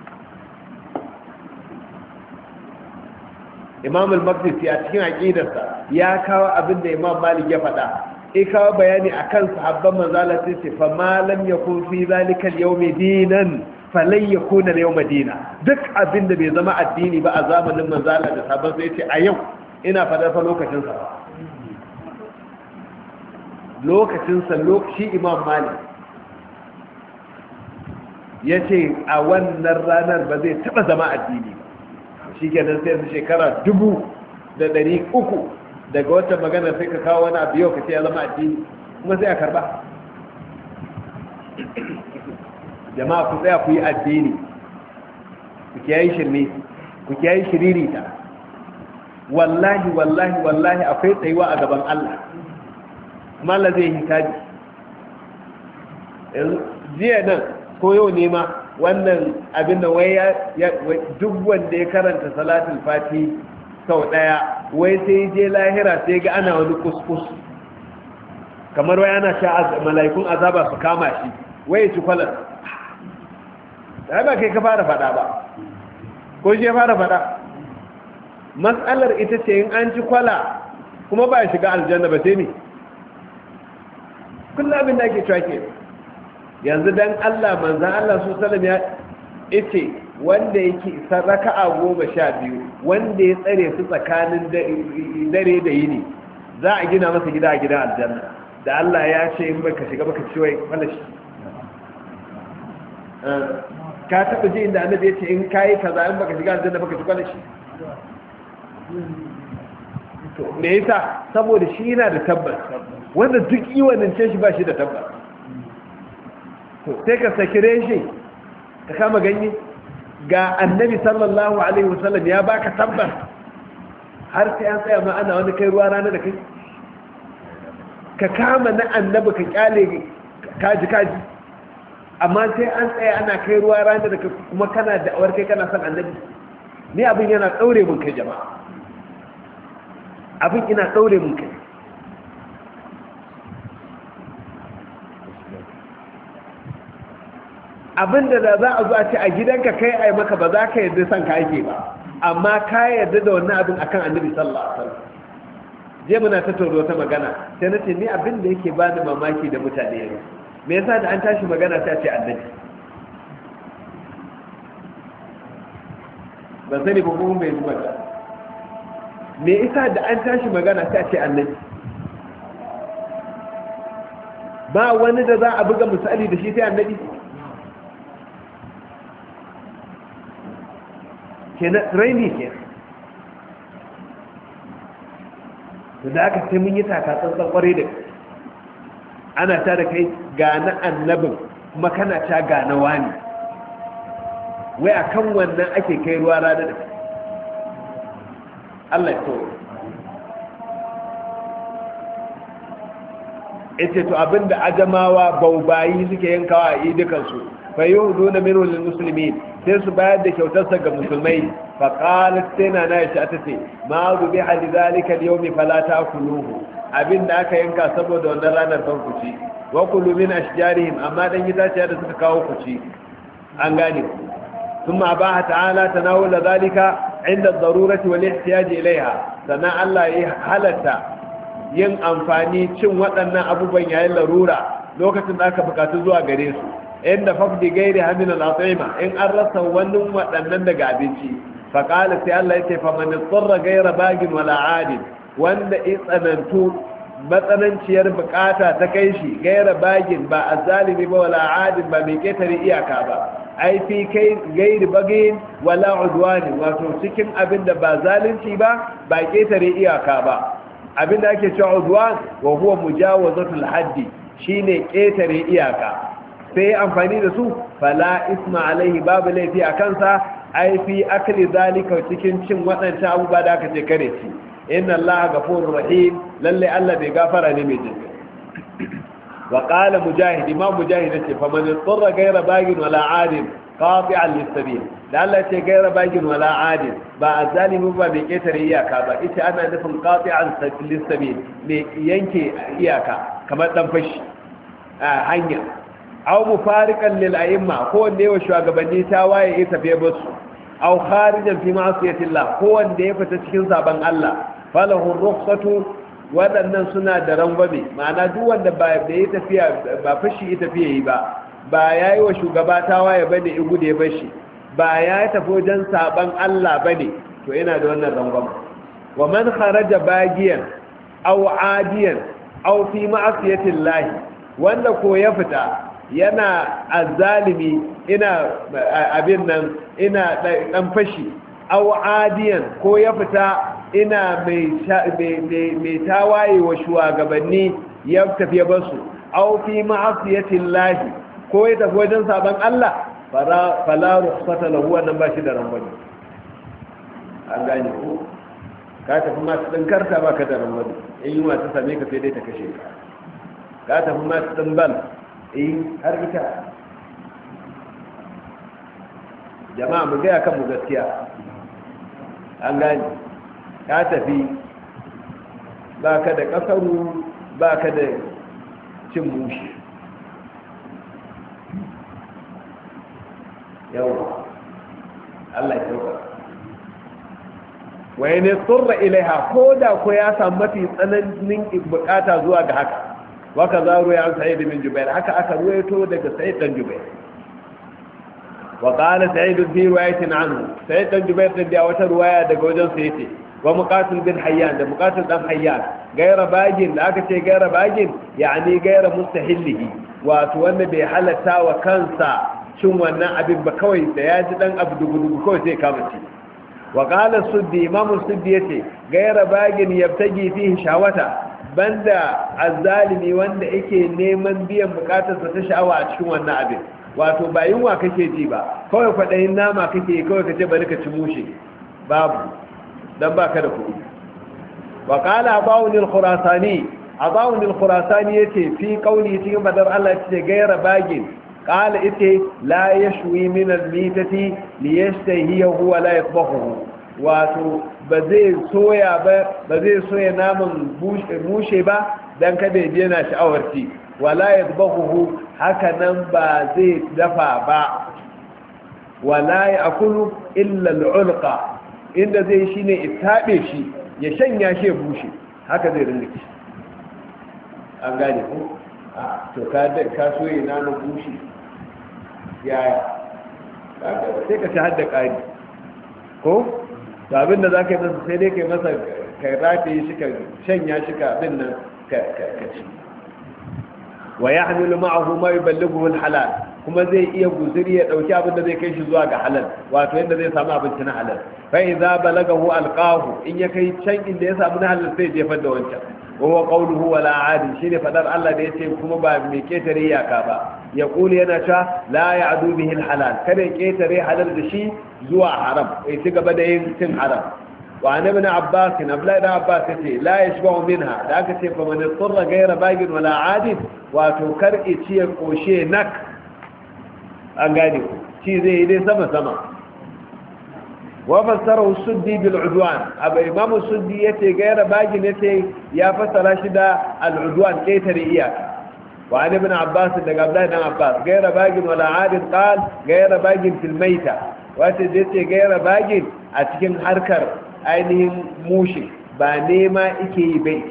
Imam al-Maqdisi a cikin aqidarsa ya kawo abinda Imam Malik ya faɗa kawo bayani akan sahabban manzo Allah sai ce fa ma lam yakun fi zalika al-yawmi dinan falai yakuna al-yawma dina duk abinda bai zama addini ba a zamanin manzo Allah da sahabban sai ce a yau ina fadar fa lokacin sa lokaci Imam Malik yace a wannan ranar ba zai taba zama addini ba shikenan sai shekara 1300 daga wata magana sai ka kawo wani abu yau ka ce ya zama addini kuma sai a karba jama'a ku tsaya ku yi addini ku kiyaye shirme ku kiyaye shiririta wallahi akwai tsayuwa a gaban Allah kuma Allah zai hikaji jiya nan ko yau ne ma wannan abin da wai duk wanda ya karanta salatul fati sau daya wai sai je lahira sai ga ana wani kuskus kamar wai ana sha mala'ikun azaba su kama shi wai ci kwalar ba kai ka fara fada ba ko shi ya fara fada matsalar ita ce in an ci kwala kuma ba ya shiga aljanna ba sai ne kullum abin da ake cewa ke yanzu dan Allah manzan Allah su salam ya ce wanda yake raka'a 12 wanda ya tsare su tsakanin dare da yini za a gina masa gida a gidan aljanna da Allah ya ce in baka shiga baka ci wai falashi ka taɓa ji inda annabi ya ce in kayi kaza in baka shiga aljanna baka ci falashi to me yasa saboda shi yana da tabbas wanda duk iwanin ce shi ba shi da tabbas to sai ka sakire shi ka kama ganye ga annabi sallallahu alaihi wasallam ya baka tabbas har sai an tsaya ma ana wani kai ruwa rana da kai ka kama na annabi ka kyale kaji amma sai an tsaya ana kai ruwa rana da kai kuma kana da awar kai kana son annabi ni abin yana daure mun kai jama'a abin ina daure mun kai abinda da za a zo a ce a gidanka kai ai maka ba za ka yarda san ka yake ba amma ka yarda da wannan abin akan annabi sallallahu alaihi wasallam je muna tattauna wata magana sai na ce ni abin da yake bani mamaki da mutane yau me yasa da an tashi magana sai a ce annabi ban sani ba kuma mai zuwa da me yasa da an tashi magana sai a ce annabi ba wani da za a buga misali da shi sai annabi kenan raini ke da aka sai mun yi takatsantsan kwarai da ana ta da kai ga na annabin kuma kana ta ga na wani wai a kan wannan ake kai ruwa rana da Allah ya so ita to abinda ajamawa baubayi suke yankawa a idukansu fa yi hudu na minulun musulmi sai su bayar da kyautarsa ga musulmai fa qalat sayna na yace ta ce ma zubi hali zalika al-yawmi fala ta'kuluhu abinda aka yanka saboda wannan ranar ban kuci wa kulu min ashjarihim amma dan itaciya da suka kawo kuci an gane thumma baha ta'ala tanawula zalika inda ad-darurati wal ihtiyaj ilayha sana Allah ya halatta yin amfani cin waɗannan abubuwan yayin larura lokacin da aka bukatu zuwa gare su inda fafdi gairi hamin al'atsaima in an rasa wannan waɗannan daga abinci faƙala sai Allah ya ce famani tsirra gaira bagin wala adin wanda ya tsanantu matsananciyar bukata ta kai shi gaira bagin ba a zalimi ba wala adin ba mai ƙetare iyaka ba ai fi kai gairi bagin wala udwani wato cikin abin da ba zalunci ba ba ƙetare iyaka ba abin da ake cewa udwan wa huwa mujawazatul haddi shine ƙetare iyaka sai amfani da su fala isma alaihi babu laifi a kansa ai fi akli zalika cikin cin waɗancan abubuwa da aka ce kare ci inna allaha ghafurur rahim lalle Allah bai gafara ne mai jinka wa qala mujahid imam mujahid ce fa man tsarra ghayra bagin wala adin qati'an lis-sabil da Allah ce gaira bagin wala adin ba azzalimi ba mai ketare iyaka ba ita ana nufin qati'an sabil mai yanke iyaka kamar dan fashi a hanya aw mufariqan lil a'imma ko wanda yawa shugabanni ta waye ya tafiye basu aw kharijan fi ma'siyatillah ko wanda ya fita cikin saban Allah falahu rukhsatu wadannan suna da rangwame ma'ana duk wanda ba ya tafiya ba fashi ya tafiye yi ba yayi wa shugaba ta waye bane igu da ya bashi ba ya tafi wajen saban Allah bane to yana da wannan rangwame wa man kharaja bagiyan aw adiyan aw fi ma'siyatillah wanda ko ya fita yana azzalimi ina abin nan ina dan fashi aw adiyan ko ya fita ina mai tawaye wa shugabanni ya tafi ya basu aw fi ma'siyatillahi ko ya tafi wajen saban Allah fala rukhsata lahu wannan ba shi da rangwani an gane ko ka tafi ma tsin karta baka da rangwani in yi ma ta same ka sai dai ta kashe ka tafi ma tsin bal har ita jama'a mu gaya kan mu gaskiya an gani ka tafi ba ka da kasaru ba ka da cin mushi yawa Allah ya tauka waye ne tsurra ilaiha ko da ko ya samu mafi tsananin bukata zuwa ga haka waka za ruwa an sa'id bin jubair haka aka ruwaito daga sa'id dan jubair wa qala sa'id fi riwayatin anhu sa'id dan jubair da wata ruwaya daga wajen sa yace wa muqatil bin hayyan da muqatil dan hayyan gaira bagin da aka ce gaira bagin yani gaira mustahillihi wato wanda bai halatta wa kansa cin wannan abin ba kawai da ya ji dan abu dugu kawai sai kama ci wa qala suddi imam suddi yace gaira bagin yabtaji fihi shawata banda azzalimi wanda yake neman biyan bukatarsa ta sha'awa a cikin wannan abin wato ba yunwa kake ji ba kawai kwaɗayin nama kake kawai kace bari ka ci mushe babu dan baka da kuɗi wa qala abawun al-khurasani yace fi qawli cikin badar Allah yace gaira bagin qala yace la yashwi min al-mitati liyashtahihu wa la yatbahu wato ba zai soya naman bushe ba dan kada ya je na sha'awar ci wala yadbahu haka nan ba zai dafa ba wala ya'kulu illa al'ulqa inda zai shine itabe shi ya shanya shi ya bushe haka zai rinda ci an gane ko to ka soya naman bushe yaya sai ka ci hadda ƙari ko to abinda za ka yi masa sai dai ka yi masa ka rataye shi ka shanya shi ka abin nan ka ci wa ya hamilu ma'ahu ma yuballighu halal kuma zai iya guzuri ya dauki abin da zai kai shi zuwa ga halal wato yanda zai samu abinci na halal fa idza balagahu alqahu in ya kai can inda ya samu na halal sai jefar da wancan wa huwa qawluhu wala adi shine fadar Allah da yace kuma ba mai ketare iyaka ba ya kuli yana cewa la ya'du bihi halal kada ketare halal da shi zuwa haram sai ci gaba da yin cin haram wa an ibn abbas abla da abbas yace la yashba'u minha da aka ce fa man tsarra ghayra bagin wala adid wato karki ci ya koshe nak an gane ku ci zai yi dai sama sama wa fassara suddi bil udwan aba imam suddi yace ghayra bagin yace ya fassara shi da al udwan ketare iyaka وعن ابن عباس دغ عبد الله بن عباس غير باغ ولا عاد قال غير باغ في الميتة wace yace غير باغ a cikin harkar ainihin mushi ba nema yake yi bai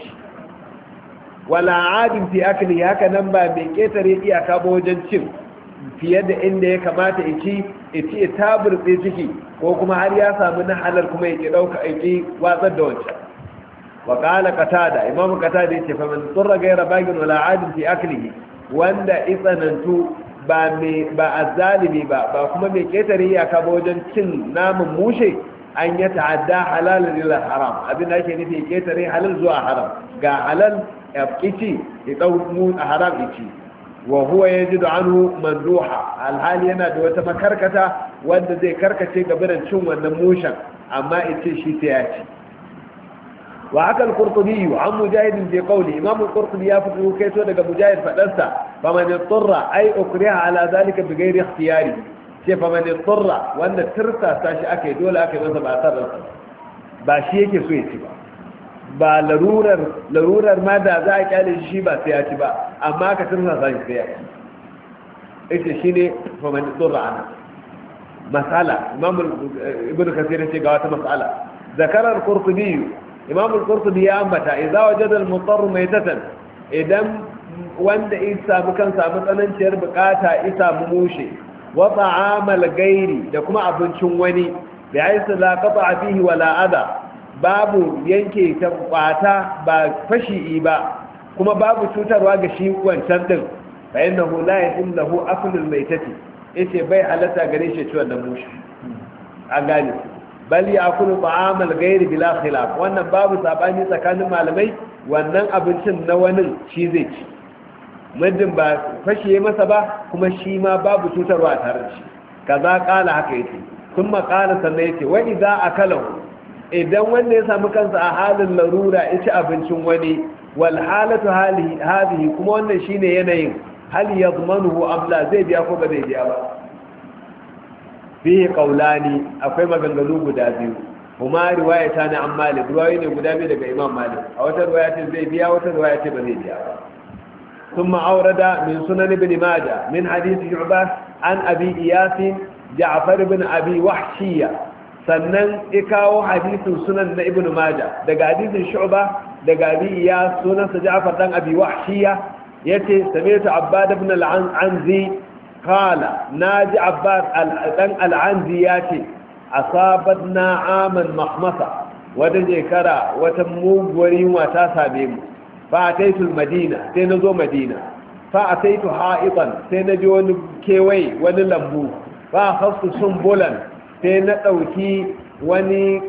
wala adin fi akli haka nan ba mai ketare iyaka ba wajen cin fiye da inda ya kamata ya ci taburtse ciki ko kuma har ya samu na halal kuma ya ki dauka aiki watsar da wancan وقال قتادة إمام قتادة يقول فمن اضطر غير باغ ولا عاد في أكله وأن إذننتو با الظالمي با كما مي كيتري يا كابوجن cin namun mushe an ya ta'adda halal ila haram abin da yake nufi ketare halal zuwa haram ga halal ya kici ya dau mu haram kici wa huwa yajidu anhu manduha alhali yana da wata makarkata wanda zai karkace gaban cin wannan mushen amma yace shi sai ya ci وعكى القرطبي عن مجاهد في قوله إمام القرطبي يفتح كيسو لك مجاهد فدستا فمن اضطر أي أكره على ذلك بغير اختياره ce fa man tsirra wanda tirsa shi aka yi dole aka yi masa ba sarrafa ba shi yake so ya ci ba larurar ma da za a kyale shi ba sai ya ci ba amma ka tirsa shi sai ya ci ita shine fa man tsirra ana masala imam ibn kathir ce ga wata masala zakarar qurtubi imam al-qurtubi ya ambata idza wajada al-mutarr maytatan idan wanda ya samu kansa matsananciyar bukata ya samu mushe wa ta'amal gairi da kuma abincin wani bi aisa la qata fihi wala adha babu yanke ta kwata ba fashi ba kuma babu cutarwa ga shi wancan din fa innahu la yatim lahu aklul maytati yace bai halatta gare shi ciwon nan mushe an gane bal ya'kulu ta'amal gairi bila khilaf wannan babu sabani tsakanin malamai wannan abincin na wani shi zai ci muddin ba fashe masa ba kuma shi ma babu cutarwa tare da shi kaza kala haka yake kuma kala sannan yace wa idza akalahu idan wanda ya samu kansa a halin larura ya ci abincin wani wal halatu hadhihi kuma wannan shine yanayin hal yadmanuhu am la zai biya ko ba zai biya ba fihi qawlani akwai maganganu guda biyu kuma riwayata ne an Malik riwayoyi ne guda biyu daga Imam Malik a wata riwaya ce zai biya wata riwaya ce ba zai biya ba ثم أورد من سنن ابن ماجه من حديث شعبة عن أبي إياس جعفر بن أبي وحشية sannan ikawo hadisin sunan na ibn majah daga hadisin shu'ba daga abi iyas sunansa ja'far dan abi wahshiya yace sami'tu abbad ibn al-anzi qala naji abbad dan al-anzi yace asabatna aman mahmasa wata shekara wata muguwar yunwa ta same mu fa ataitu al-madina sai nazo madina fa ataitu ha'itan sai naji wani kewaye wani lambu fa khaftu sumbulan sai na ɗauki wani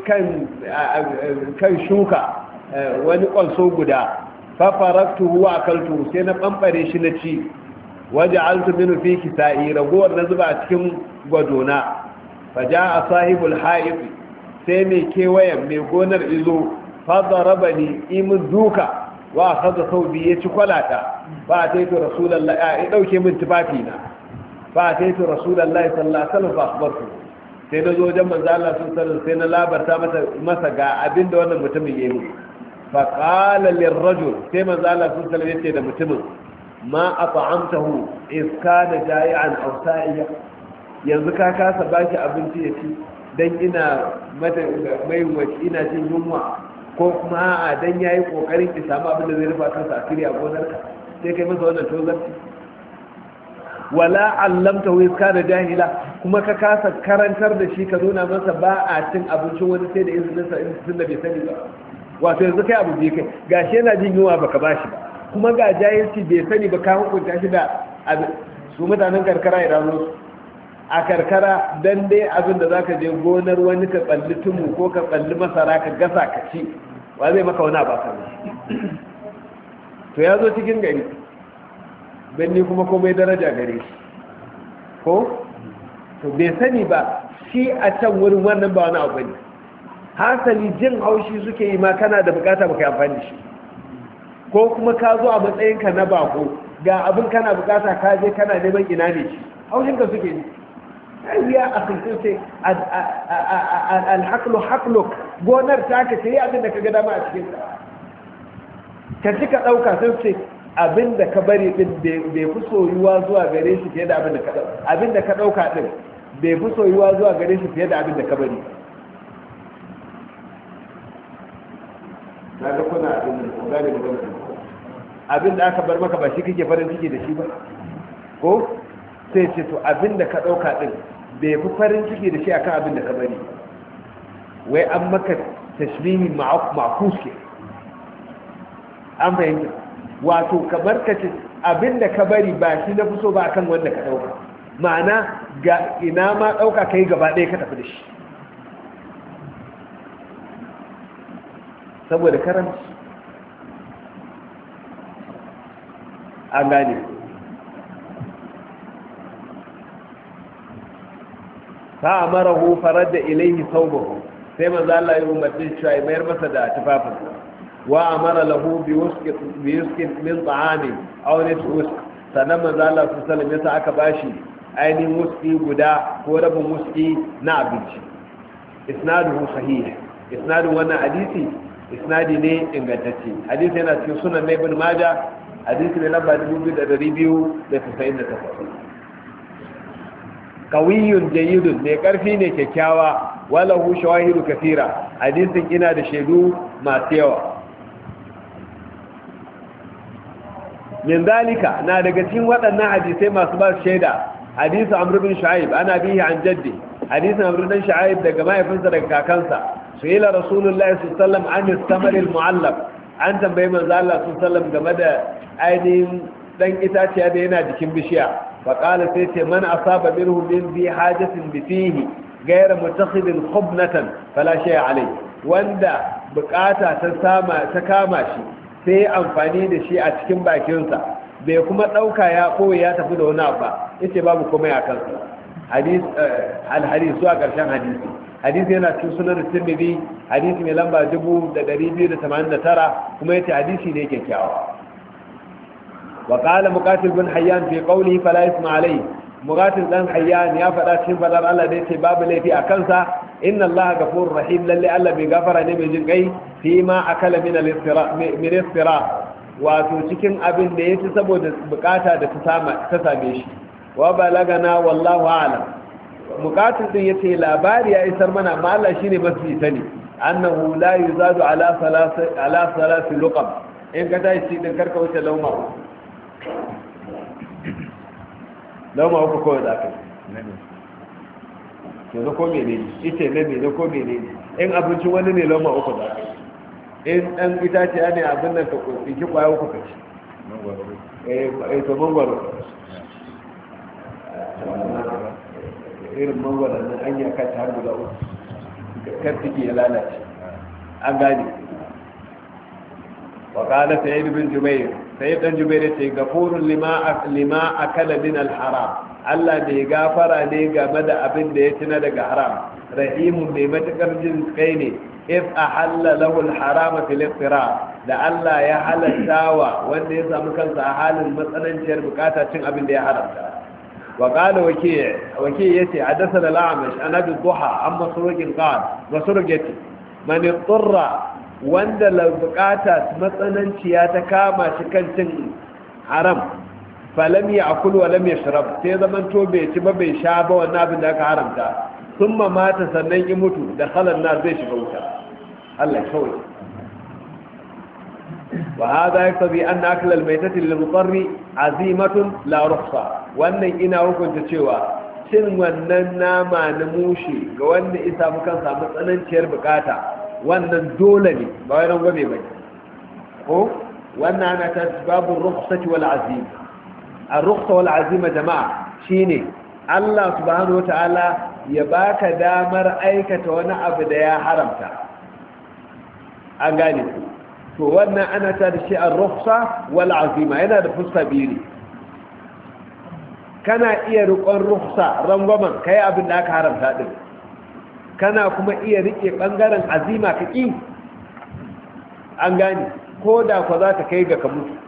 kan shuka wani ƙwalso guda fafaraktu huwa akaltu sai na ɓamɓare shi na ci waje altu minu fi kisa'i ragowar na zuba a cikin gwadona faja a sahibul ha'ifi sai mai kewayen mai gonar izo fadda raba ni imin duka wa a kaza sau biyu ya ci kwalata ba a taito rasulallah ya ɗauke min tufafina ba a taito rasulallah sallallahu alaihi wasallam fa akhbartu sai na zo wajen manzo Allah sun sanar sai na labarta masa ga abin da wannan mutumin yayi fa qala lirrajul sai manzo Allah sun sanar yace da mutumin ma at'amtahu iz kana ja'ian aw sa'iya yanzu ka kasa baki abinci ya ci dan ina mata mai wace ina jin yunwa ko kuma a'a dan yayi kokarin ki samu abin da zai rufa kansa a kiriya gonarka sai kai masa wannan tozarci wala allamta wai kana jahila kuma ka kasa karantar da shi ka nuna masa ba a cin abincin wani sai da izinin sa in sun da bai sani ba wato yanzu kai abu bai kai gashi yana jin yunwa baka bashi ba kuma ga jahilci bai sani ba ka hukunta shi da su mutanen karkara idan su a karkara dan dai abin da zaka je gonar wani ka tsalli tumu ko ka tsalli masara ka gasa ka ci wa zai maka wani ba ka to ya zo cikin gari benni kuma komai daraja gare shi ko to bai sani ba shi a can wurin wannan ba wani abu ne hasali jin haushi suke yi ma kana da bukata baka yi amfani da shi ko kuma ka zo a matsayinka na bako ga abin kana bukata ka je kana neman ina ne shi haushinka suke yi ya a kankan sai alhaƙlu haƙluk gonar ta ka ce abin da ka ga dama a cikin ka ci ka ɗauka sai ce abin da ka bari din bai fi soyuwa zuwa gare shi fiye da abin da ka ɗauka abin da ka ɗauka din bai fi soyuwa zuwa gare shi fiye da abin da ka bari na ga kuna abin da aka bar maka ba shi kake farin ciki da shi ba ko sai ce to abin da ka ɗauka din bai fi farin ciki da shi akan abin da ka bari wai an maka tashbihi ma'kus ke an fahimta wato kamar ka ce abinda ka bari ba shi na fi so ba kan wanda ka dauka ma'ana ga ina ma dauka kai gaba ɗaya ka tafi da shi saboda karanci an gane ta amarahu faradda ilaihi thawbahu sai manzo Allah ya umarci shi ya mayar masa da tufafinsa وأمر له بيسك من طعام أو نسك وسك سنما ذا الله صلى الله عليه وسلم يسعك باشي ainihin wuski guda ko rabin wuski na abinci. Isnaduhu sahih. Isnadun wannan hadisi isnadi ne ingantacce. Hadisi yana cikin sunan na Ibn Majah, hadisi ne lamba 2298. Qawiyyun jayyidun, mai karfi ne kyakkyawa, walahu shawahidu kathira. Hadisin ina da shaidu masu yawa. min zalika na daga cikin waɗannan hadisai masu ba shaida hadisin Amr bin Shu'aib ana bihi an jaddi, hadisin Amr bin Shu'aib daga mahaifinsa daga kakansa. Su'ila Rasulullahi sallallahu alaihi wasallam an istamar al-mu'allaq, an tambayi manzo Allah sallallahu alaihi wasallam game da ainihin dan itaciya da yana jikin bishiya. Fa qala sai ce man asaba minhu min bi hajatin bi fihi ghayra mutakhidin khubnatan fala shay'a alayhi, wanda bukata ta kama shi sai amfani da shi a cikin bakinsa bai kuma ɗauka ya ɓoye ya tafi da wani abu yace babu komai a kansa. Hadis zuwa ƙarshen hadisi yana cikin sunan Tirmidhi, hadisi mai lamba 2289, kuma yace hadisi ne kyakkyawa. wa qala Muqatil bin Hayyan fi qawlihi fala isma alayhi, Muqatil dan Hayyan ya faɗa cikin fadar Allah da yace babu laifi a kansa. Inna Allah ghafurur rahim, lalle Allah bai gafara ne mai jin kai fi ma akala min al-istira, wato cikin abin da yace saboda bukata da ta same shi. Wa balagana wallahu a'lam. Muqatil din yace labari ya isar mana, amma Allah shine mafi sani. Annahu la yuzadu ala salasi luqam, in ka tashi din karka wuce lauma uku kawai da kai yanzu ko mene ne ita ne mene ko mene ne, in abincin wani ne lauma uku da kai, in ɗan itaciya ne abin nan ka ki kwaya uku ka ci to mangwaro irin mangwaro nan an yi aka har guda uku kan ciki ya lalace an gane. wa qala sayyid bin jubair, sayyid dan jubair ce gafurun lima akala min al-haram, Allah mai gafara ne game da abin da ya ci na daga haram. Rahimun mai matukar jin kai ne, if ahalla lahu al-harama fil iftira, da Allah ya halatta wa wanda ya samu kansa a halin matsananciyar bukata cin abin da ya haramta. wa qala waki yace hadathana al-a'mash an abi duha amma suruqin qala rasul yace man ittara, wanda la bukata matsananciya ta kama shi kan cin haram, falam ya akul wa lam yashrab, sai zaman to bai ci ba bai sha ba wannan abin da aka haramta, thumma mata sannan ya mutu da khalan nar zai shiga wuta. Allah kawai. wa hada yaktabi anna akla al-maytati lil-mutarri azimatun la rukhsa, wannan ina hukunta cewa cin wannan nama na mushi ga wanda ya samu kansa matsananciyar bukata wannan dole ne, ba wai rangwame ba ko wannan ana ta babu rukhsati wal azim. الرخصة والعزيمة جماعة شيني الله سبحانه وتعالى يباك دامر أيكة ونعب ديا حرمتا أقالي فوانا أنا تدشي الرخصة والعزيمة هنا دفصة بيري كان إيا رقون رخصة رمضان كي أبن لك حرمتا دل كان كما إيا رقي قنقرا عزيمة كي أقالي كودا فضات كيغا كموت.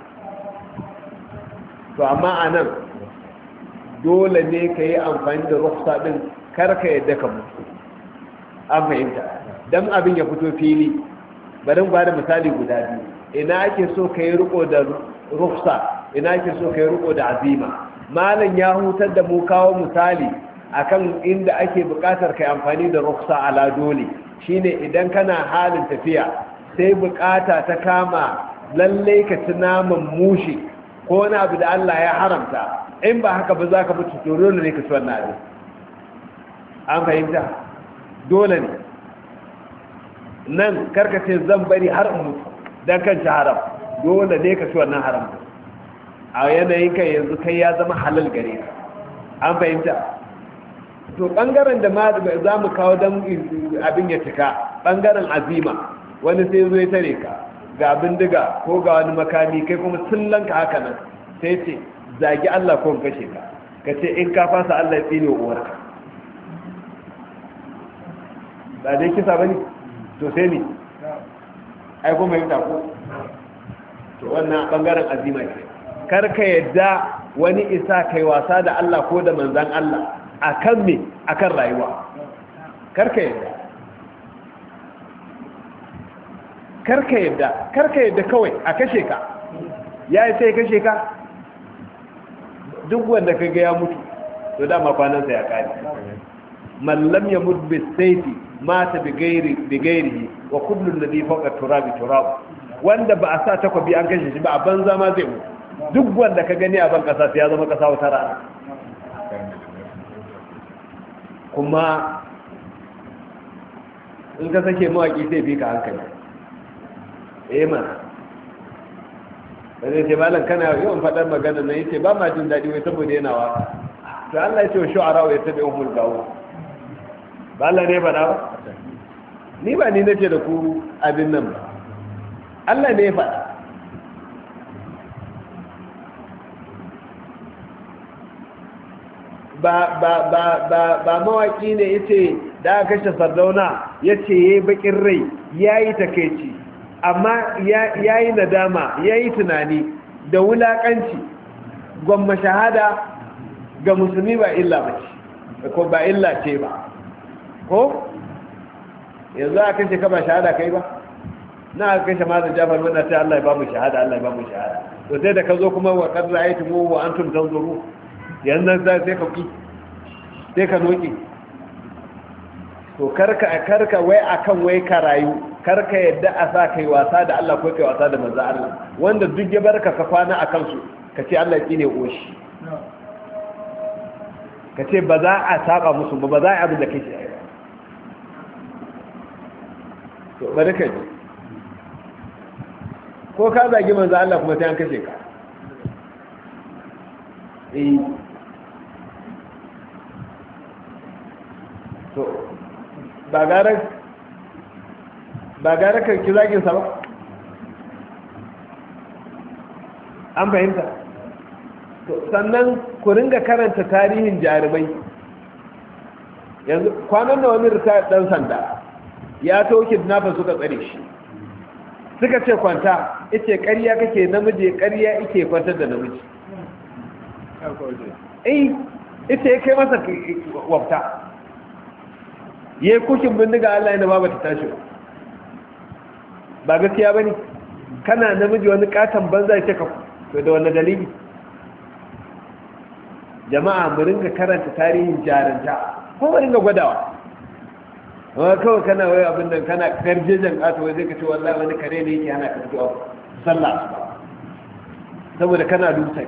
to amma a nan dole ne ka yi amfani da rufsa ɗin karka yadda ka mutu, an fahimta don abin ya fito fili. Bari ba da misali guda biyu, ina ake so ka yi riko da rufsa, ina ake so ka yi riko da azima. Malam ya hutar da mu kawo misali akan inda ake buƙatar ka yi amfani da rufsa ala dole, shine idan kana halin tafiya sai buƙata ta kama lallai ka ci naman mushi ko wani abu da Allah ya haramta, in ba haka ba za ka mutu, to dole ne ka ci wannan abin. An fahimta dole ne nan karkace zan bari har in mutu don kan ci haram, dole ne ka ci wannan haram a yanayin kai yanzu kai ya zama halal gare ka. An fahimta. To bangaren da ma za mu kawo don abin ya cika, bangaren azima, wani sai zo ya tare ka ga bindiga ko ga wani makami, kai kuma sullanka haka nan, sai ce zagi Allah ko kashe ka, ka ce in ka fasa Allah ya tsine uwarka, ba dai kisa bane to sai ni ai kuma yi tako. To wannan bangaren azima ce, kar ka yadda wani isa kai wasa da Allah ko da manzan Allah akan me akan rayuwa karka yadda kawai a kashe ka ya yi sai kashe ka duk wanda ka ga ya mutu to dama kwanansa ya kare mallam ya mutu bi saifi mata bi gairi wa kullun ladhi fawqa turabi turab wanda ba a sa takwabi an kashe shi ba a banza ma zai mutu duk wanda ka gani a ban kasa sai ya zama kasa wata rana kuma in ka sake mawaki sai fi ka hankali mana ba zai ce malam kana yawan faɗar magana na yace ba ma jin daɗi wai saboda yana waka to Allah ya ce wa shu'ara ya tabi umul gawo ba Allah ne faɗa ba ni ba ni nace da ku abin nan ba Allah ne ya faɗa ba mawaki ne yace da aka kashe Sardauna yace yayi bakin rai yayi takeici amma yayi nadama yayi tunani da wulakanci gwamma shahada ga musulmi ba illa bace ko ba illa ce ba ko yanzu aka kashe ka ba shahada kai ba na aka kashe mazan Jafar muna sai Allah ya ba mu shahada Allah ya ba mu shahada to sai da ka zo kuma wa qad ra'aytum wa antum tanzurun yanzu sai ka ki sai ka noki to karka wai akan wai ka rayu karka yadda a sa kai wasa da Allah ko kai wasa da manzo Allah wanda duk ya barka ka kwana akan su kace Allah ya kine oshi kace ba za a saba musu ba za a abin da kake yi to barka ji ko ka zagi manzo Allah kuma sai an kashe ka to ba gara kan ki zaginsa ba an fahimta to sannan ku ringa karanta tarihin jarumai yanzu kwanan da wani rita dan sanda ya toke nafa suka tsare shi suka ce kwanta ita ƙarya kake namiji ƙarya ike kwantar da namiji ita ya kai masa wafta ya yi kukin bindiga Allah yana ba ta tashi ba gaskiya ba ne kana namiji wani katon banza ya ce ka to da wani dalili jama'a mu ringa karanta tarihin jaranta ko mu ringa gwadawa amma kawai kana wai abin nan kana garjejen kato wai zai ka ce wallahi wani kare ne yake hana ka fitowa sallah saboda kana dutse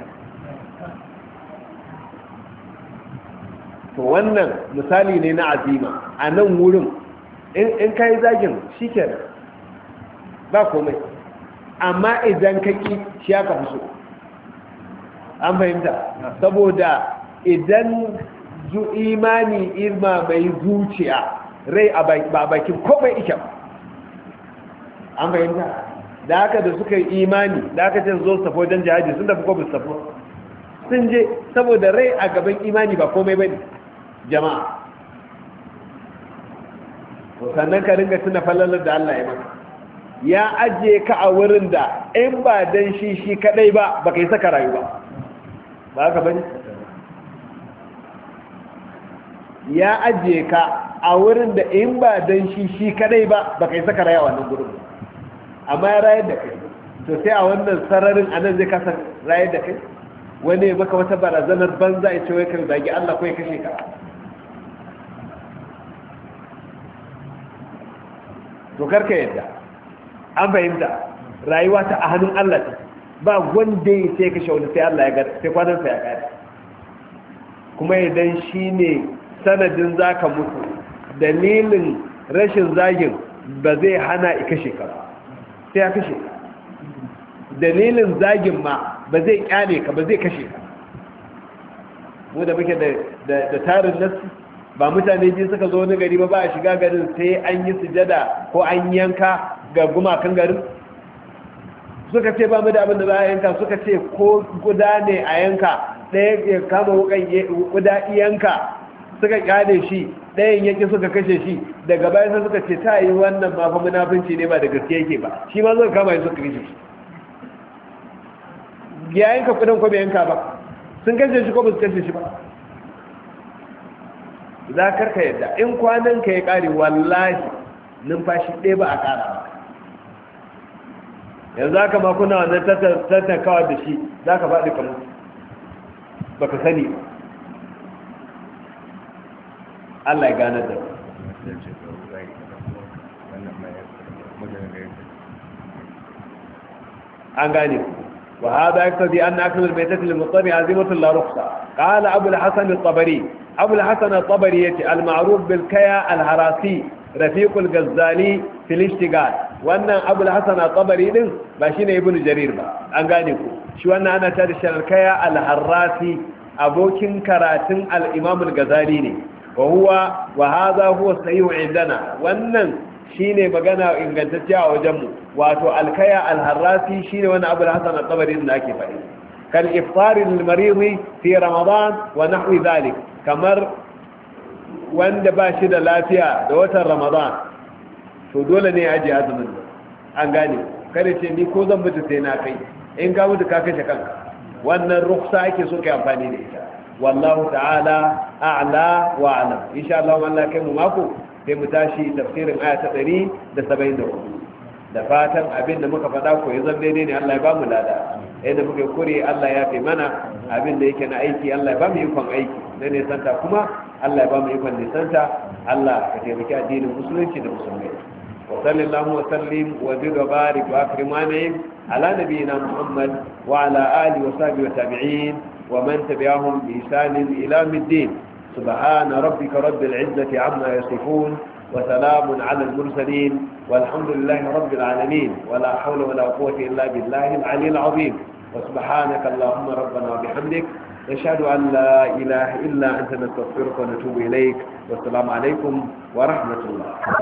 to wannan misali ne na azima a nan wurin in ka yi zagin shi kenan ba komai amma idan ka ƙi shi aka fi so an fahimta saboda idan imani irma mai zuciya rai ba bakin komai ike ba an fahimta da haka da suka yi imani da aka ce zo safo don jihadi sun tafi kwabin safo sun je saboda rai a gaban imani ba komai ba ne jama'a sannan ka ringa tuna falalar da Allah ya maka ya ajiye ka a wurin da in ba dan shi kadai ba baka yi saka rayu ba ba haka bane ya ajiye ka a wurin da in ba dan shi kadai ba baka yi saka rayu a wannan gurin amma ya rayar da kai to sai a wannan sararin anan zai kasa rayar da kai wani maka wata barazanar banza ya ce wai ka zagi Allah ko ya kashe ka to karka yadda an fahimta rayuwa ta a hannun Allah ta ba wanda ya sai kashe wani sai Allah ya gada sai kwanansa ya gada kuma idan shi ne sanadin zaka mutu dalilin rashin zagin ba zai hana i kashe ka ba sai ya kashe ka dalilin zagin ma ba zai kyale ka ba zai kashe ka mu da muke da tarin nasu ba mutane biyu suka zo wani gari ba a shiga garin sai an yi sujada ko an yanka ga gumakan garin suka ce ba mu da abin da za a yanka suka ce ko guda ne a yanka ɗaya ya kama wukan guda yanka suka kyale shi ɗayan yake suka kashe shi daga bayan sai suka ce ta yi wannan ma fa munafinci ne ba da gaske yake ba shi ma zai kama shi suka kashe shi ya yanka kudin ko bai yanka ba sun kashe shi ko ba su kashe shi ba za karka yadda in kwanan ka ya kare wallahi numfashi ɗaya ba a kara ba yanzu aka makuna wannan tattakawa da shi za ka faɗi kamar ba ka sani ba Allah ya gane da an gane وهذا يقتضي أن أكل الميتة للمضطر عزيمة لا رخصة قال أبو الحسن الطبري أبو الحسن الطبري المعروف بالكيا الهراسي رفيق الغزالي في الاشتغال وأن أبو الحسن الطبري باشين ابن جرير أنغانيكو شو أن أنا تارش الكيا الهراسي أبوكين كراتن الإمام الغزالي وهذا هو الصحيح عندنا وأن shine magana ingantacciya a wajenmu wato alkaya alharrasi shine wani abu hasan al-tabari da ake faɗi kal iftar lil-marid fi ramadan wa nahwi dhalik kamar wanda ba shi da lafiya da watan ramadan to dole ne aje azumin an gane kada ce ni ko zan mutu sai na kai in ka mutu ka kashe kanka wannan rukhsa ake so kai amfani da ita wallahu ta'ala a'la wa a'lam insha Allah wallahi kai mu mako sai mu tashi tafsirin aya ta 174 da fatan abin da muka faɗa ko ya zan daidai ne Allah ya ba mu lada yadda muka kure Allah ya fi mana abin da yake na aiki Allah ya ba mu ikon aiki na nisanta kuma Allah ya ba mu ikon nisanta Allah ka taimaki addinin musulunci da musulmai wa sallallahu wa sallim wa zid wa barik wa akrim ala nabiyyina Muhammad wa ala alihi wa sahbihi wa tabi'in wa man tabi'ahum bi ihsan ila yawmiddin سبحان ربك رب العزة عما يصفون وسلام على المرسلين والحمد لله رب العالمين ولا حول ولا قوة إلا بالله العلي العظيم وسبحانك اللهم ربنا وبحمدك نشهد أن لا إله إلا أنت نستغفرك ونتوب إليك والسلام عليكم ورحمة الله